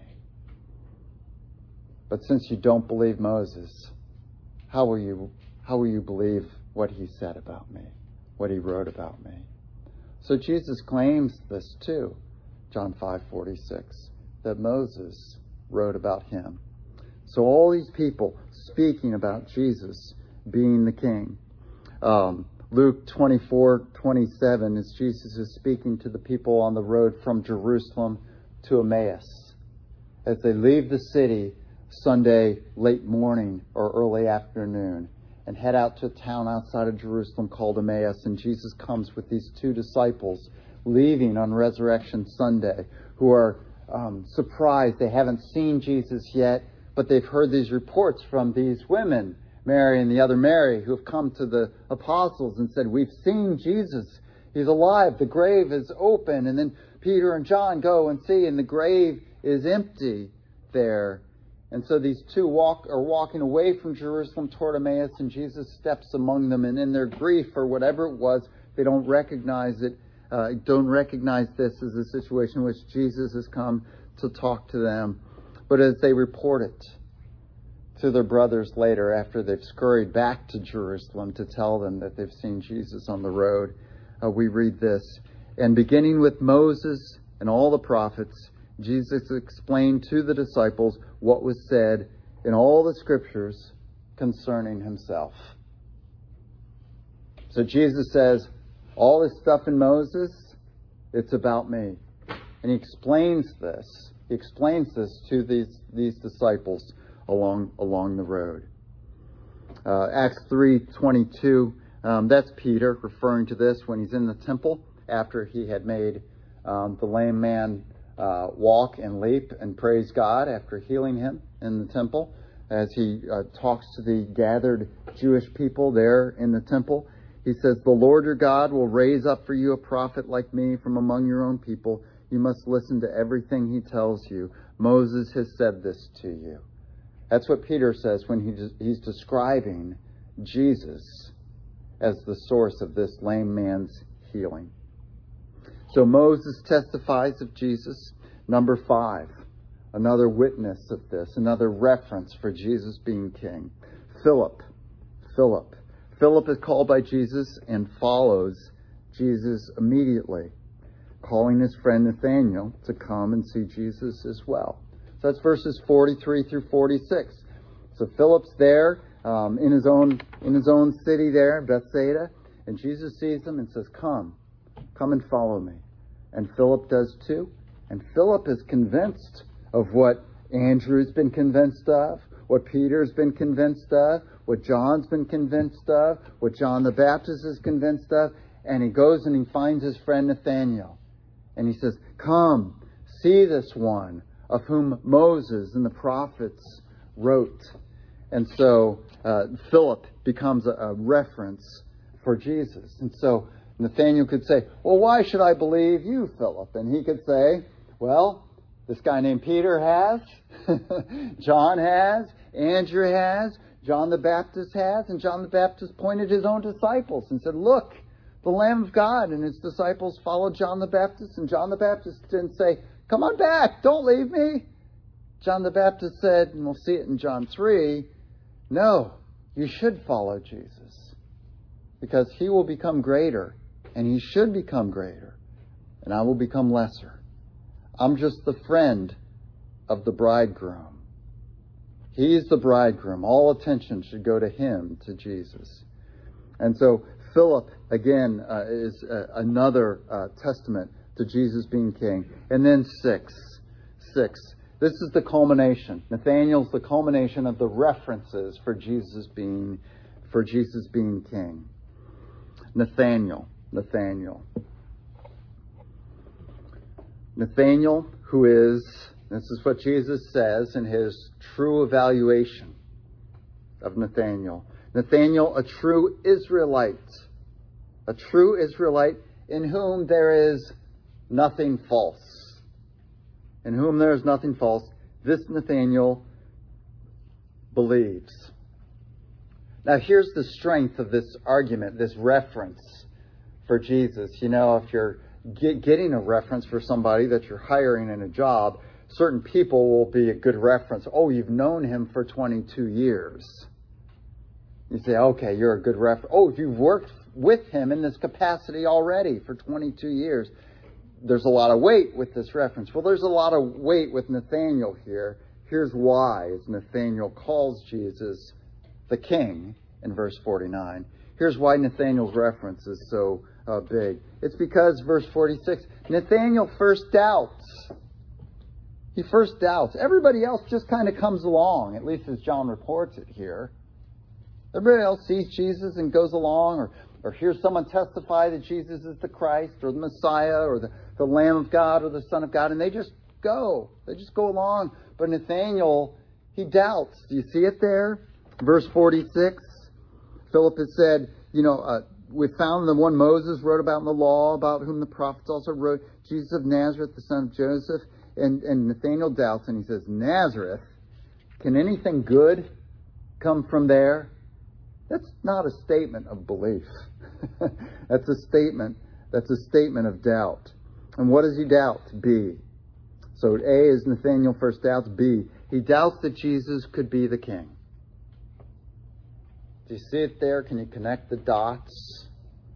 But since you don't believe Moses, how will you how will you believe what he said about me, what he wrote about me? So Jesus claims this too, John five forty-six, that Moses wrote about him. So all these people speaking about Jesus being the king. Um, Luke twenty-four twenty-seven is Jesus is speaking to the people on the road from Jerusalem to Emmaus. As they leave the city Sunday late morning or early afternoon and head out to a town outside of Jerusalem called Emmaus, and Jesus comes with these two disciples leaving on Resurrection Sunday who are um, surprised. They haven't seen Jesus yet, but they've heard these reports from these women, Mary and the other Mary, who have come to the apostles and said, we've seen Jesus. He's alive. The grave is open. And then Peter and John go and see, and the grave is empty there. And so these two walk are walking away from Jerusalem toward Emmaus, and Jesus steps among them. And in their grief or whatever it was, they don't recognize it, uh, don't recognize this as a situation in which Jesus has come to talk to them. But as they report it to their brothers later, after they've scurried back to Jerusalem to tell them that they've seen Jesus on the road, uh, we read this. And beginning with Moses and all the prophets, Jesus explained to the disciples what was said in all the scriptures concerning himself. So Jesus says, all this stuff in Moses, it's about me. And he explains this He explains this to these, these disciples along, along the road. Uh, Acts three twenty-two, um, that's Peter referring to this when he's in the temple after he had made um, the lame man uh, walk and leap and praise God after healing him in the temple. As he uh, talks to the gathered Jewish people there in the temple, he says, "The Lord your God will raise up for you a prophet like me from among your own people. You must listen to everything he tells you. Moses has said this to you." That's what Peter says when he, he's describing Jesus as the source of this lame man's healing. So Moses testifies of Jesus. Number five, another witness of this, another reference for Jesus being king. Philip. Philip. Philip is called by Jesus and follows Jesus immediately, calling his friend Nathanael to come and see Jesus as well. So that's verses forty-three through forty-six. So Philip's there um, in his own in his own city there, Bethsaida, and Jesus sees him and says, "Come, come and follow me." And Philip does too. And Philip is convinced of what Andrew's been convinced of, what Peter's been convinced of, what John's been convinced of, what John the Baptist is convinced of. And he goes and he finds his friend Nathanael. And he says, "Come, see this one of whom Moses and the prophets wrote." And so uh, Philip becomes a, a reference for Jesus. And so Nathanael could say, "Well, why should I believe you, Philip?" And he could say, "Well, this guy named Peter has, John has, Andrew has, John the Baptist has," and John the Baptist pointed his own disciples and said, "Look, the Lamb of God." And his disciples followed John the Baptist, and John the Baptist didn't say, "Come on back, don't leave me." John the Baptist said, and we'll see it in John three, "No, you should follow Jesus because he will become greater and he should become greater and I will become lesser. I'm just the friend of the bridegroom. He's the bridegroom. All attention should go to him, to Jesus." And so Philip, again, uh, is uh, another uh, testament to Jesus being king. And then six. Six. This is the culmination. Nathanael's the culmination of the references for Jesus being, for Jesus being king. Nathanael. Nathanael. Nathanael, who is, this is what Jesus says in his true evaluation of Nathanael. Nathanael, a true Israelite. A true Israelite in whom there is nothing false. In whom there is nothing false. This Nathanael believes. Now here's the strength of this argument, this reference for Jesus. You know, if you're get, getting a reference for somebody that you're hiring in a job, certain people will be a good reference. "Oh, you've known him for twenty-two years. You say, "Okay, you're a good reference." "Oh, you've worked with him in this capacity already for twenty-two years. There's a lot of weight with this reference. Well, there's a lot of weight with Nathanael here. Here's why, as Nathanael calls Jesus the king in verse forty-nine. Here's why Nathanael's reference is so uh, big. It's because, verse forty-six, Nathanael first doubts. He first doubts. Everybody else just kind of comes along, at least as John reports it here. Everybody else sees Jesus and goes along, or, or hears someone testify that Jesus is the Christ, or the Messiah, or the, the Lamb of God, or the Son of God, and they just go. They just go along. But Nathanael, he doubts. Do you see it there? Verse forty-six, Philip has said, you know, uh, we found the one Moses wrote about in the law, about whom the prophets also wrote, Jesus of Nazareth, the son of Joseph. And, and Nathanael doubts, and he says, "Nazareth? Can anything good come from there?" That's not a statement of belief. That's a statement. That's a statement of doubt. And what does he doubt? B. So A is Nathanael first doubts. B, he doubts that Jesus could be the king. Do you see it there? Can you connect the dots?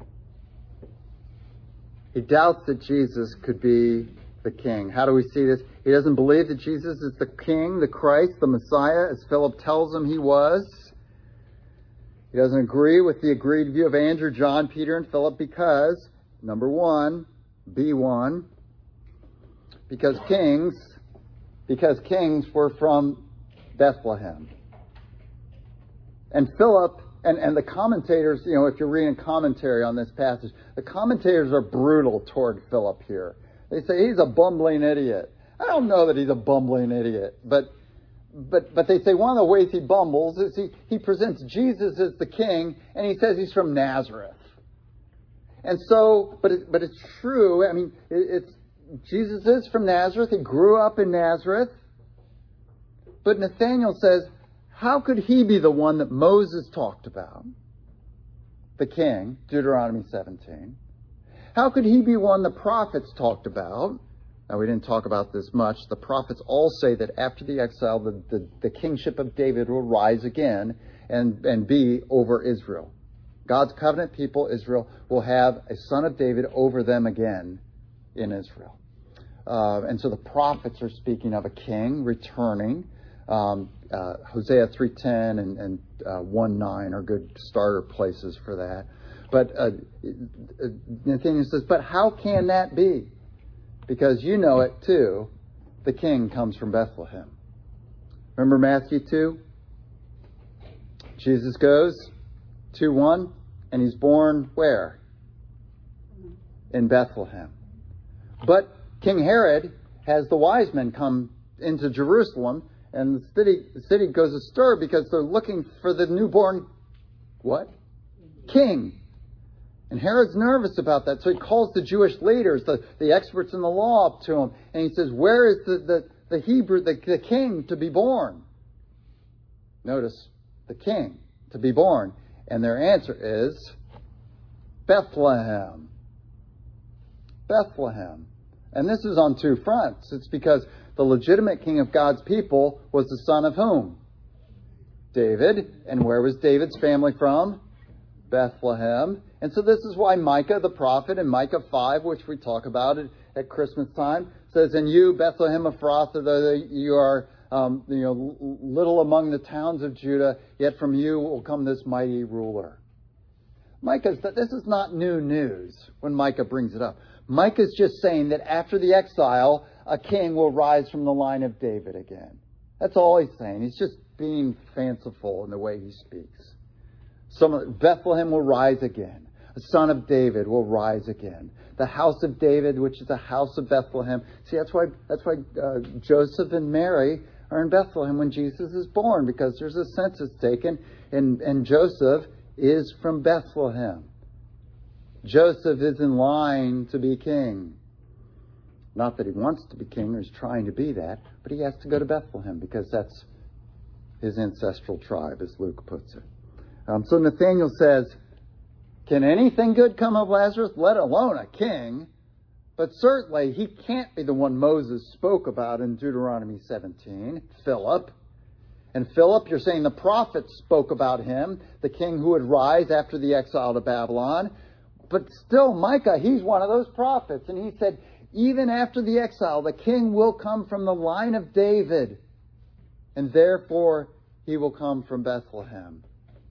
He doubts that Jesus could be the king. How do we see this? He doesn't believe that Jesus is the king, the Christ, the Messiah, as Philip tells him he was. He doesn't agree with the agreed view of Andrew, John, Peter, and Philip because, number one, B one, because kings because kings were from Bethlehem. And Philip, and, and the commentators, you know, if you're reading commentary on this passage, the commentators are brutal toward Philip here. They say he's a bumbling idiot. I don't know that he's a bumbling idiot, but but but they say one of the ways he bumbles is he, he presents Jesus as the king, and he says he's from Nazareth. And so, but it, but it's true. I mean, it, it's Jesus is from Nazareth. He grew up in Nazareth. But Nathanael says, how could he be the one that Moses talked about? The king, Deuteronomy seventeen. How could he be one the prophets talked about? Now, we didn't talk about this much. The prophets all say that after the exile, the, the, the kingship of David will rise again and, and be over Israel. God's covenant people, Israel, will have a son of David over them again in Israel. Uh, and so the prophets are speaking of a king returning. Um, uh, Hosea three ten and, and uh, one nine are good starter places for that. But uh, Nathanael says, but how can that be? Because you know it too. The king comes from Bethlehem. Remember Matthew two? Jesus goes, two one, and he's born where? In Bethlehem. But King Herod has the wise men come into Jerusalem, and the city, the city goes astir because they're looking for the newborn, what? King. And Herod's nervous about that, so he calls the Jewish leaders, the, the experts in the law, up to him, and he says, where is the, the, the Hebrew, the, the king to be born? Notice, the king to be born. And their answer is Bethlehem. Bethlehem. And this is on two fronts. It's because the legitimate king of God's people was the son of whom? David. And where was David's family from? Bethlehem. And so this is why Micah the prophet in Micah five, which we talk about at, at Christmas time, says, and you, Bethlehem Ephrathah, though you are um, you know, little among the towns of Judah, yet from you will come this mighty ruler. Micah's, this is not new news when Micah brings it up. Micah's just saying that after the exile, a king will rise from the line of David again. That's all he's saying. He's just being fanciful in the way he speaks. Some, Bethlehem will rise again. A son of David will rise again. The house of David, which is the house of Bethlehem. See, that's why that's why uh, Joseph and Mary are in Bethlehem when Jesus is born, because there's a census taken, and, and Joseph is from Bethlehem. Joseph is in line to be king. Not that he wants to be king or is trying to be that, but he has to go to Bethlehem because that's his ancestral tribe, as Luke puts it. Um, so Nathanael says, can anything good come of Lazarus, let alone a king? But certainly he can't be the one Moses spoke about in Deuteronomy seventeen, Philip. And Philip, you're saying the prophets spoke about him, the king who would rise after the exile to Babylon. But still, Micah, he's one of those prophets. And he said, even after the exile, the king will come from the line of David. And therefore, he will come from Bethlehem.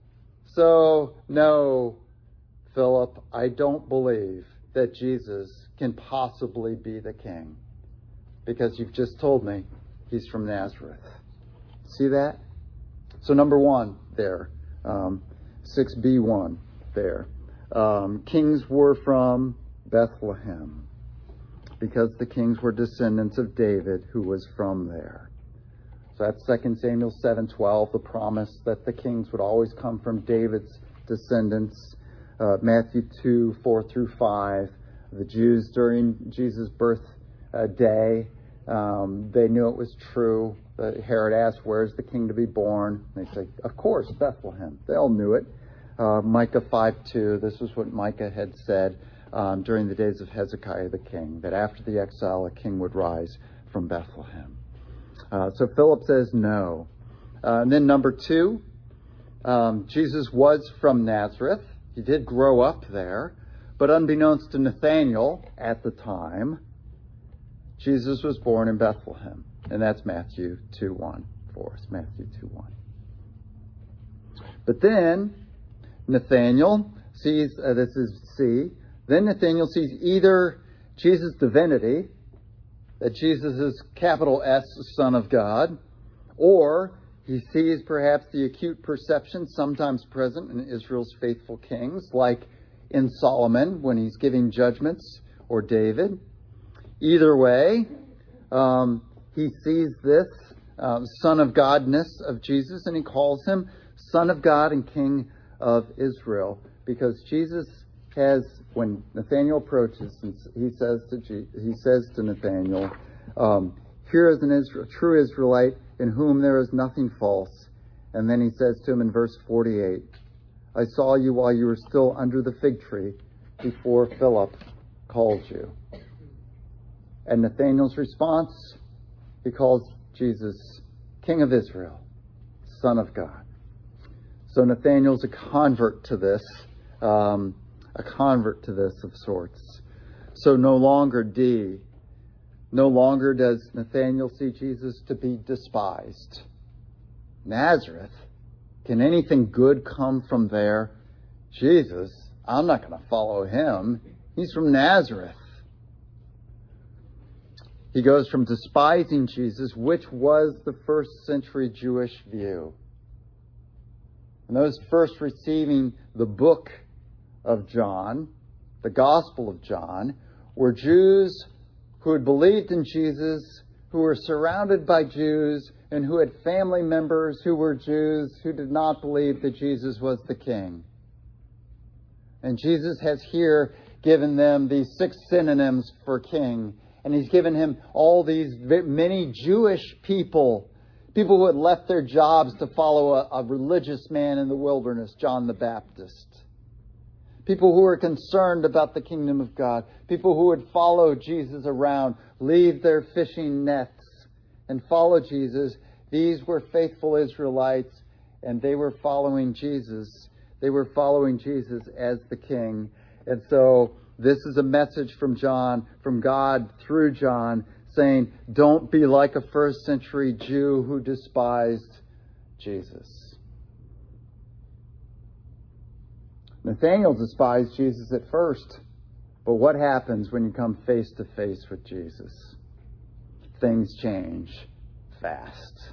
So, no, Philip, I don't believe that Jesus can possibly be the king. Because you've just told me he's from Nazareth. See that? So number one there, um, six b one there. Um, kings were from Bethlehem because the kings were descendants of David, who was from there. So that's Second Samuel seven twelve, the promise that the kings would always come from David's descendants. Uh, Matthew two four through five, the Jews during Jesus' birth uh, day, um, they knew it was true. Uh, Herod asked, where's the king to be born? And they say, of course, Bethlehem. They all knew it. Uh, Micah five two, this was what Micah had said um, during the days of Hezekiah the king, that after the exile, a king would rise from Bethlehem. Uh, so Philip says no. Uh, and then number two, um, Jesus was from Nazareth. He did grow up there. But unbeknownst to Nathanael at the time, Jesus was born in Bethlehem. And that's Matthew two one for us. Matthew two one. But then Nathanael sees, uh, this is C, then Nathanael sees either Jesus' divinity that Jesus is capital S, Son of God, or he sees perhaps the acute perception sometimes present in Israel's faithful kings, like in Solomon when he's giving judgments, or David. Either way, um, he sees this uh, Son of Godness of Jesus, and he calls him Son of God and King of Israel, because Jesus has, when Nathanael approaches, and he says to G- he says to Nathanael, um, "Here is an Israel, true Israelite in whom there is nothing false." And then he says to him in verse forty-eight, "I saw you while you were still under the fig tree, before Philip called you." And Nathanael's response, he calls Jesus King of Israel, Son of God. So Nathanael's a convert to this, um, a convert to this of sorts. So no longer D, no longer does Nathanael see Jesus to be despised. Nazareth, can anything good come from there? Jesus, I'm not going to follow him. He's from Nazareth. He goes from despising Jesus, which was the first century Jewish view. And those first receiving the book of John, the Gospel of John, were Jews who had believed in Jesus, who were surrounded by Jews, and who had family members who were Jews who did not believe that Jesus was the King. And Jesus has here given them these six synonyms for king. And he's given him all these many Jewish people, people who had left their jobs to follow a, a religious man in the wilderness, John the Baptist. People who were concerned about the kingdom of God. People who would follow Jesus around, leave their fishing nets and follow Jesus. These were faithful Israelites, and they were following Jesus. They were following Jesus as the King. And so this is a message from John, from God through John, saying, don't be like a first century Jew who despised Jesus. Nathanael despised Jesus at first, but what happens when you come face to face with Jesus? Things change fast.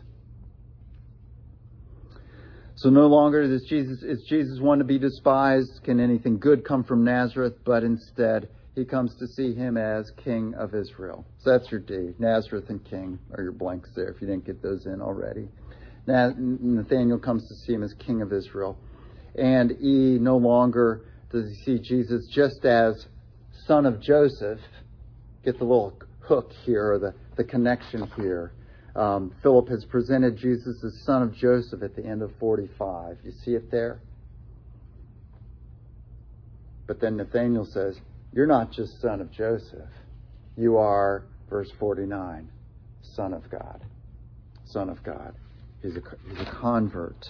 So no longer is Jesus, is Jesus one to be despised. Can anything good come from Nazareth? But instead, he comes to see him as King of Israel. So that's your D. Nazareth and King are your blanks there if you didn't get those in already. Nathanael comes to see him as King of Israel. And E, no longer does he see Jesus just as son of Joseph. Get the little hook here, or the, the connection here. Um, Philip has presented Jesus as son of Joseph at the end of forty-five. You see it there? But then Nathanael says, you're not just son of Joseph. You are, verse forty-nine, son of God. Son of God. He's a, he's a convert.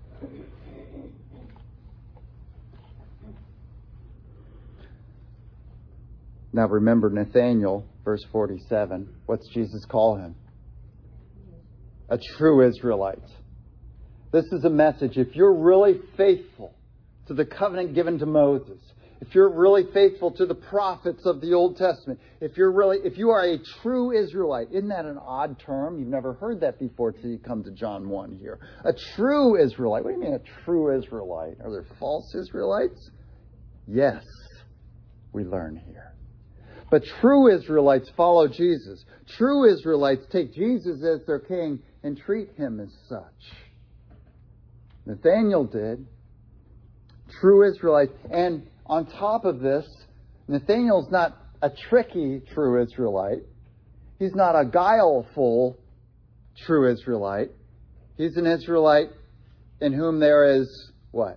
Now remember Nathanael, verse forty-seven. What's Jesus call him? A true Israelite. This is a message. If you're really faithful to the covenant given to Moses, if you're really faithful to the prophets of the Old Testament, if you're really, if you are a true Israelite, isn't that an odd term? You've never heard that before till you come to John one here. A true Israelite. What do you mean a true Israelite? Are there false Israelites? Yes, we learn here. But true Israelites follow Jesus. True Israelites take Jesus as their king and treat him as such. Nathanael did. True Israelites. And on top of this, Nathanael's not a tricky true Israelite. He's not a guileful true Israelite. He's an Israelite in whom there is what?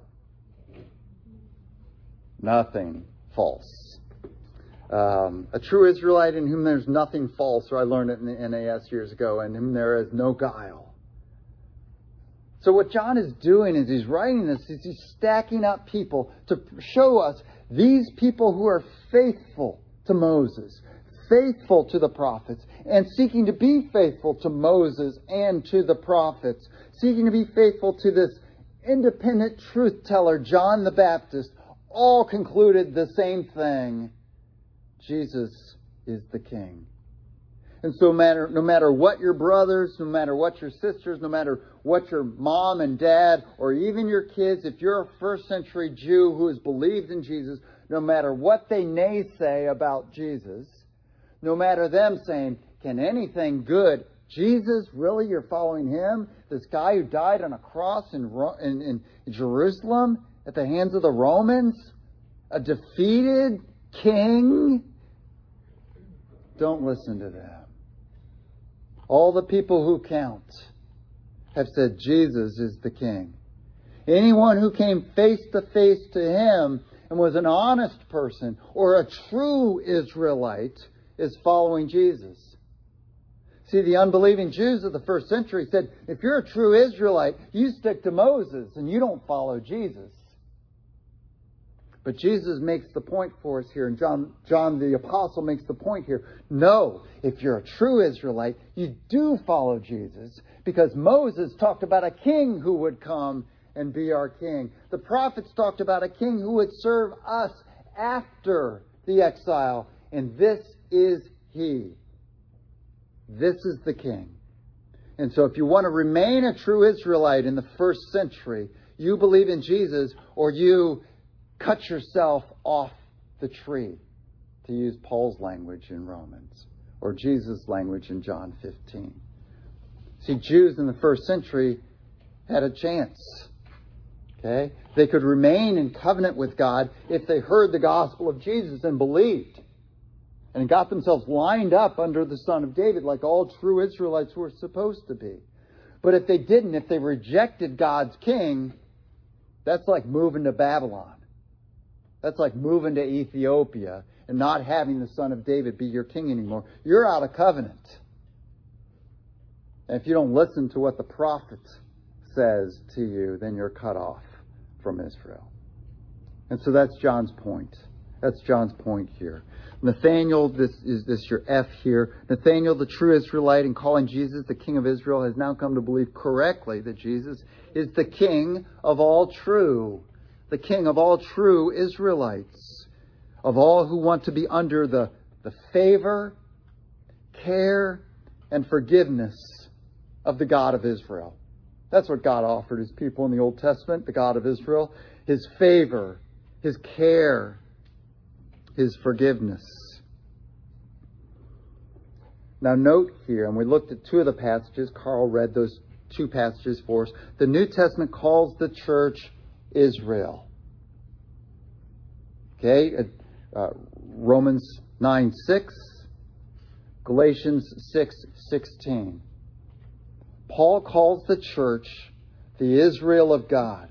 Nothing false. Um, a true Israelite in whom there's nothing false, or I learned it in the N A S years ago, in whom there is no guile. So what John is doing is he's writing this, is he's stacking up people to show us these people who are faithful to Moses, faithful to the prophets, and seeking to be faithful to Moses and to the prophets, seeking to be faithful to this independent truth teller, John the Baptist, all concluded the same thing. Jesus is the King. And so matter, no matter what your brothers, no matter what your sisters, no matter what your mom and dad, or even your kids, if you're a first century Jew who has believed in Jesus, no matter what they naysay about Jesus, no matter them saying, can anything good, Jesus, really, you're following him? This guy who died on a cross in, in, in Jerusalem at the hands of the Romans? A defeated king? Don't listen to them. All the people who count have said Jesus is the king. Anyone who came face to face to him and was an honest person or a true Israelite is following Jesus. See, the unbelieving Jews of the first century said, if you're a true Israelite, you stick to Moses and you don't follow Jesus. But Jesus makes the point for us here, and John, John the Apostle makes the point here. No, if you're a true Israelite, you do follow Jesus, because Moses talked about a king who would come and be our king. The prophets talked about a king who would serve us after the exile, and this is he. This is the king. And so if you want to remain a true Israelite in the first century, you believe in Jesus, or you cut yourself off the tree, to use Paul's language in Romans, or Jesus' language in John fifteen. See, Jews in the first century had a chance. Okay? They could remain in covenant with God if they heard the gospel of Jesus and believed, and got themselves lined up under the Son of David like all true Israelites were supposed to be. But if they didn't, if they rejected God's king, that's like moving to Babylon. That's like moving to Ethiopia and not having the Son of David be your king anymore. You're out of covenant. And if you don't listen to what the prophet says to you, then you're cut off from Israel. And so that's John's point. That's John's point here. Nathanael, this is this your F here. Nathanael, the true Israelite, in calling Jesus the King of Israel, has now come to believe correctly that Jesus is the King of all true. The King of all true Israelites, of all who want to be under the, the favor, care, and forgiveness of the God of Israel. That's what God offered his people in the Old Testament, the God of Israel. His favor, his care, his forgiveness. Now note here, and we looked at two of the passages. Carl read those two passages for us. The New Testament calls the church Israel. Okay, uh, Romans nine six, Galatians six sixteen. Paul calls the church the Israel of God.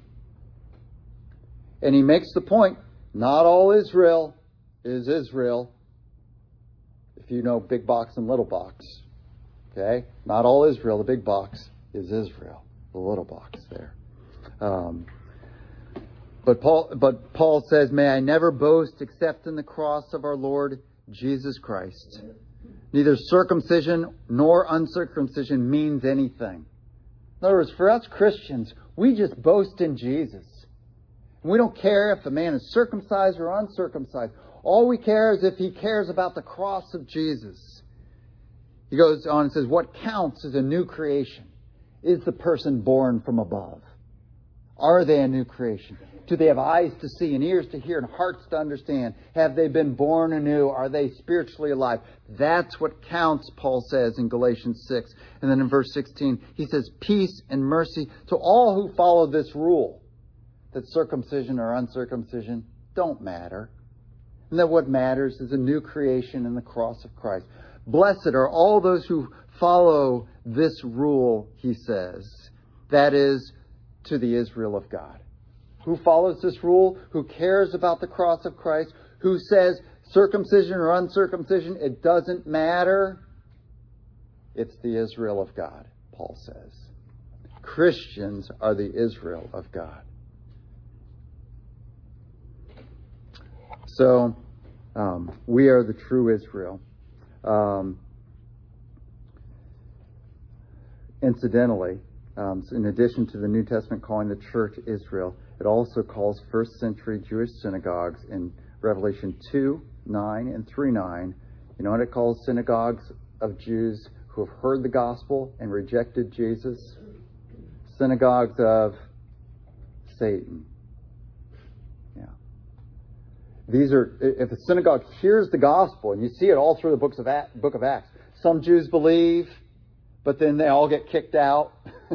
And he makes the point, not all Israel is Israel. If you know big box and little box. Okay, not all Israel, the big box, is Israel. The little box there. Um, But Paul, but Paul says, may I never boast except in the cross of our Lord Jesus Christ. Neither circumcision nor uncircumcision means anything. In other words, for us Christians, we just boast in Jesus. And we don't care if a man is circumcised or uncircumcised. All we care is if he cares about the cross of Jesus. He goes on and says, what counts is a new creation. Is the person born from above? Are they a new creation? Do they have eyes to see and ears to hear and hearts to understand? Have they been born anew? Are they spiritually alive? That's what counts, Paul says in Galatians six. And then in verse sixteen, he says, peace and mercy to all who follow this rule, that circumcision or uncircumcision don't matter. And that what matters is a new creation in the cross of Christ. Blessed are all those who follow this rule, he says. That is, to the Israel of God. Who follows this rule? Who cares about the cross of Christ? Who says circumcision or uncircumcision, it doesn't matter? It's the Israel of God, Paul says. Christians are the Israel of God. So, um, we are the true Israel. Um, incidentally, um, so in addition to the New Testament calling the church Israel, it also calls first century Jewish synagogues in Revelation two nine and three nine. You know what it calls synagogues of Jews who have heard the gospel and rejected Jesus. Synagogues of Satan. Yeah. These are, if a synagogue hears the gospel, and you see it all through the books of Acts, book of Acts, some Jews believe, but then they all get kicked out.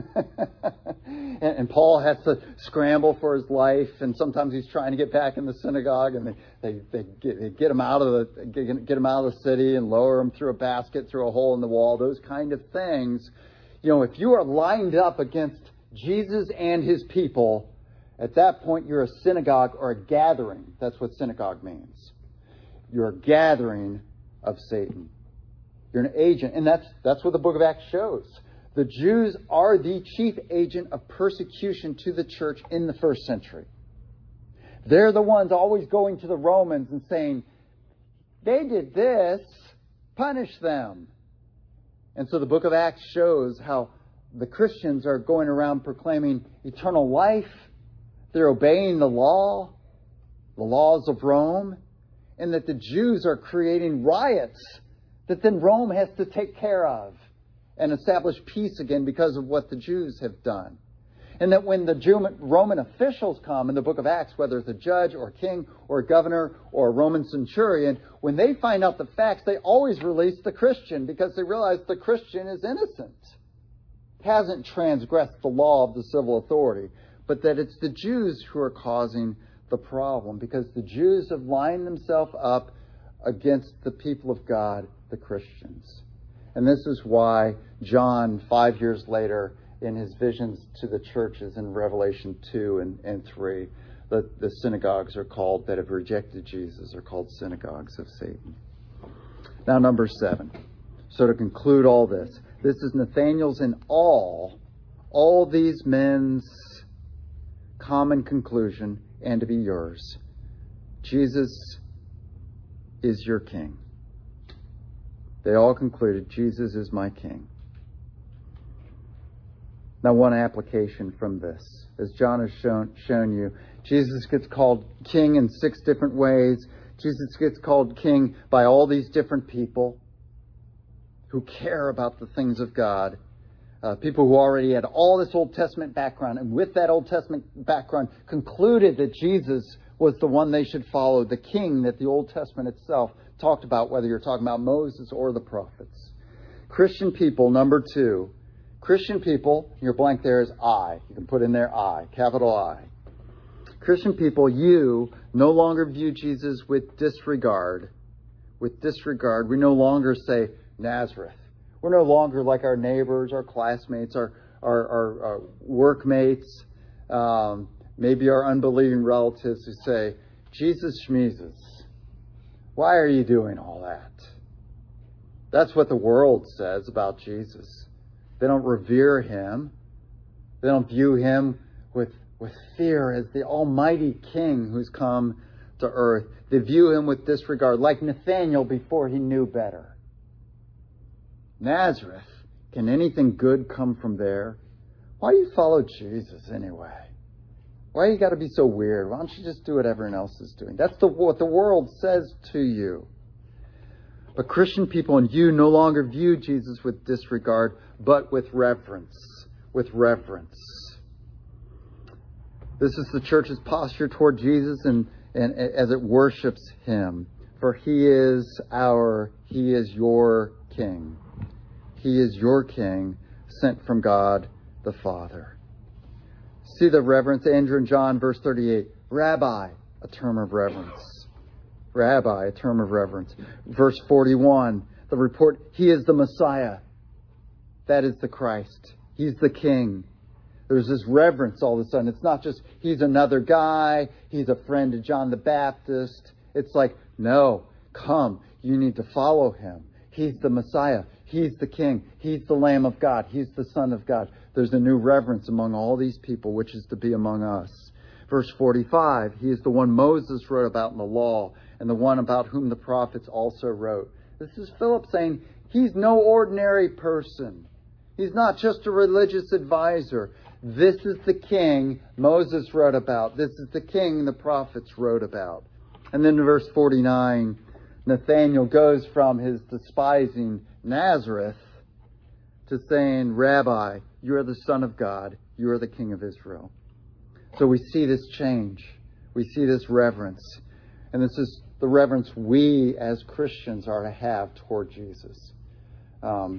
and, and Paul has to scramble for his life, and sometimes he's trying to get back in the synagogue, and they, they, they, get, they get him out of the get, get him out of the city and lower him through a basket, through a hole in the wall, those kind of things. You know, if you are lined up against Jesus and his people, at that point you're a synagogue or a gathering. That's what synagogue means. You're a gathering of Satan. You're an agent, and that's that's what the book of Acts shows. The Jews are the chief agent of persecution to the church in the first century. They're the ones always going to the Romans and saying, they did this, punish them. And so the book of Acts shows how the Christians are going around proclaiming eternal life. They're obeying the law, the laws of Rome, and that the Jews are creating riots that then Rome has to take care of and establish peace again because of what the Jews have done. And that when the Jew, Roman officials come in the book of Acts, whether it's a judge or a king or a governor or a Roman centurion, when they find out the facts, they always release the Christian because they realize the Christian is innocent, hasn't transgressed the law of the civil authority, but that it's the Jews who are causing the problem because the Jews have lined themselves up against the people of God, the Christians. And this is why John, five years later, in his visions to the churches in Revelation two and, and three, the, the synagogues are called, that have rejected Jesus, are called synagogues of Satan. Now, number seven. So to conclude all this, this is Nathanael's and all, all these men's common conclusion, and to be yours. Jesus is your king. They all concluded, Jesus is my king. Now, one application from this. As John has shown, shown you, Jesus gets called king in six different ways. Jesus gets called king by all these different people who care about the things of God. Uh, people who already had all this Old Testament background, and with that Old Testament background, concluded that Jesus was the one they should follow, the king that the Old Testament itself talked about, whether you're talking about Moses or the prophets. Christian people, number two. Christian people, your blank there is I. You can put in there I, capital I. Christian people, you no longer view Jesus with disregard. With disregard, we no longer say Nazareth. We're no longer like our neighbors, our classmates, our, our, our, our workmates, um, maybe our unbelieving relatives who say, Jesus schmeezes. Why are you doing all that? That's what the world says about Jesus. They don't revere him. They don't view him with, with fear as the almighty king who's come to earth. They view him with disregard, like Nathanael before he knew better. Nazareth, can anything good come from there? Why do you follow Jesus anyway? Why you got to be so weird? Why don't you just do what everyone else is doing? That's the, what the world says to you. But Christian people and you no longer view Jesus with disregard, but with reverence. With reverence. This is the church's posture toward Jesus and, and as it worships him. For he is our, he is your king. He is your king, sent from God the Father. See the reverence, Andrew and John, verse thirty-eight. Rabbi, a term of reverence. Rabbi, a term of reverence. Verse forty-one, the report, he is the Messiah. That is the Christ. He's the King. There's this reverence all of a sudden. It's not just, he's another guy. He's a friend of John the Baptist. It's like, no, come. You need to follow him. He's the Messiah. He's the King. He's the Lamb of God. He's the Son of God. There's a new reverence among all these people, which is to be among us. Verse forty-five, he is the one Moses wrote about in the law and the one about whom the prophets also wrote. This is Philip saying he's no ordinary person. He's not just a religious advisor. This is the king Moses wrote about. This is the king the prophets wrote about. And then in verse forty-nine, Nathanael goes from his despising Nazareth, to saying, Rabbi, you are the Son of God. You are the King of Israel. So we see this change. We see this reverence. And this is the reverence we as Christians are to have toward Jesus. Um,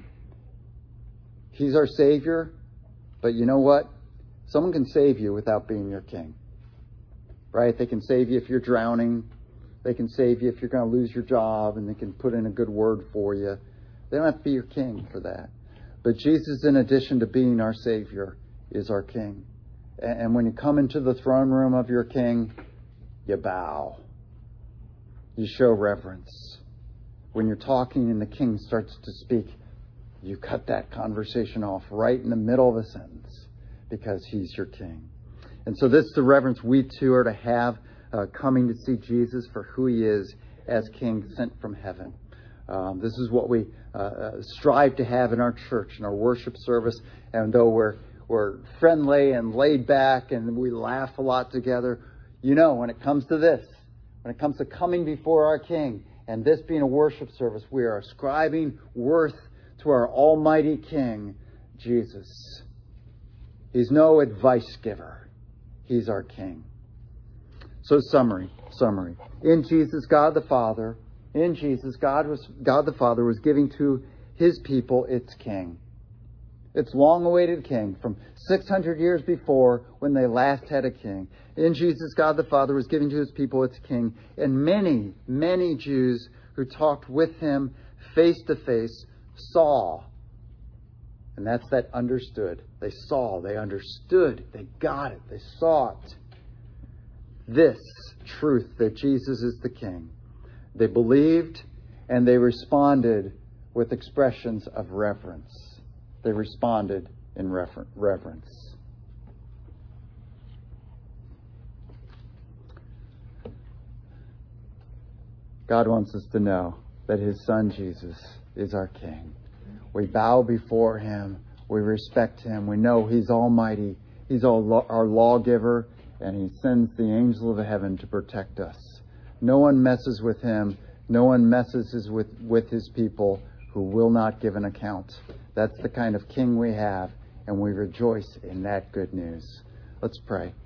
he's our Savior, but you know what? Someone can save you without being your king. Right? They can save you if you're drowning. They can save you if you're going to lose your job, and they can put in a good word for you. They don't have to be your king for that. But Jesus, in addition to being our Savior, is our King. And when you come into the throne room of your King, you bow. You show reverence. When you're talking and the King starts to speak, you cut that conversation off right in the middle of a sentence because he's your King. And so this is the reverence we too are to have uh, coming to see Jesus for who he is as King sent from heaven. Um, this is what we uh, strive to have in our church, in our worship service. And though we're we're friendly and laid back and we laugh a lot together, you know, when it comes to this, when it comes to coming before our King, and this being a worship service, we are ascribing worth to our almighty King, Jesus. He's no advice giver. He's our King. So summary, summary. In Jesus, God the Father, in Jesus, God was God the Father was giving to his people its King. Its long-awaited King from six hundred years before when they last had a king. In Jesus, God the Father was giving to his people its King. And many, many Jews who talked with him face to face saw. And that's that understood. They saw, they understood, they got it, they saw it. This truth that Jesus is the King. They believed and they responded with expressions of reverence. They responded in refer- reverence. God wants us to know that his Son Jesus is our King. We bow before him. We respect him. We know he's almighty. He's our lawgiver, and he sends the angel of heaven to protect us. No one messes with him. No one messes with, with his people who will not give an account. That's the kind of King we have, and we rejoice in that good news. Let's pray.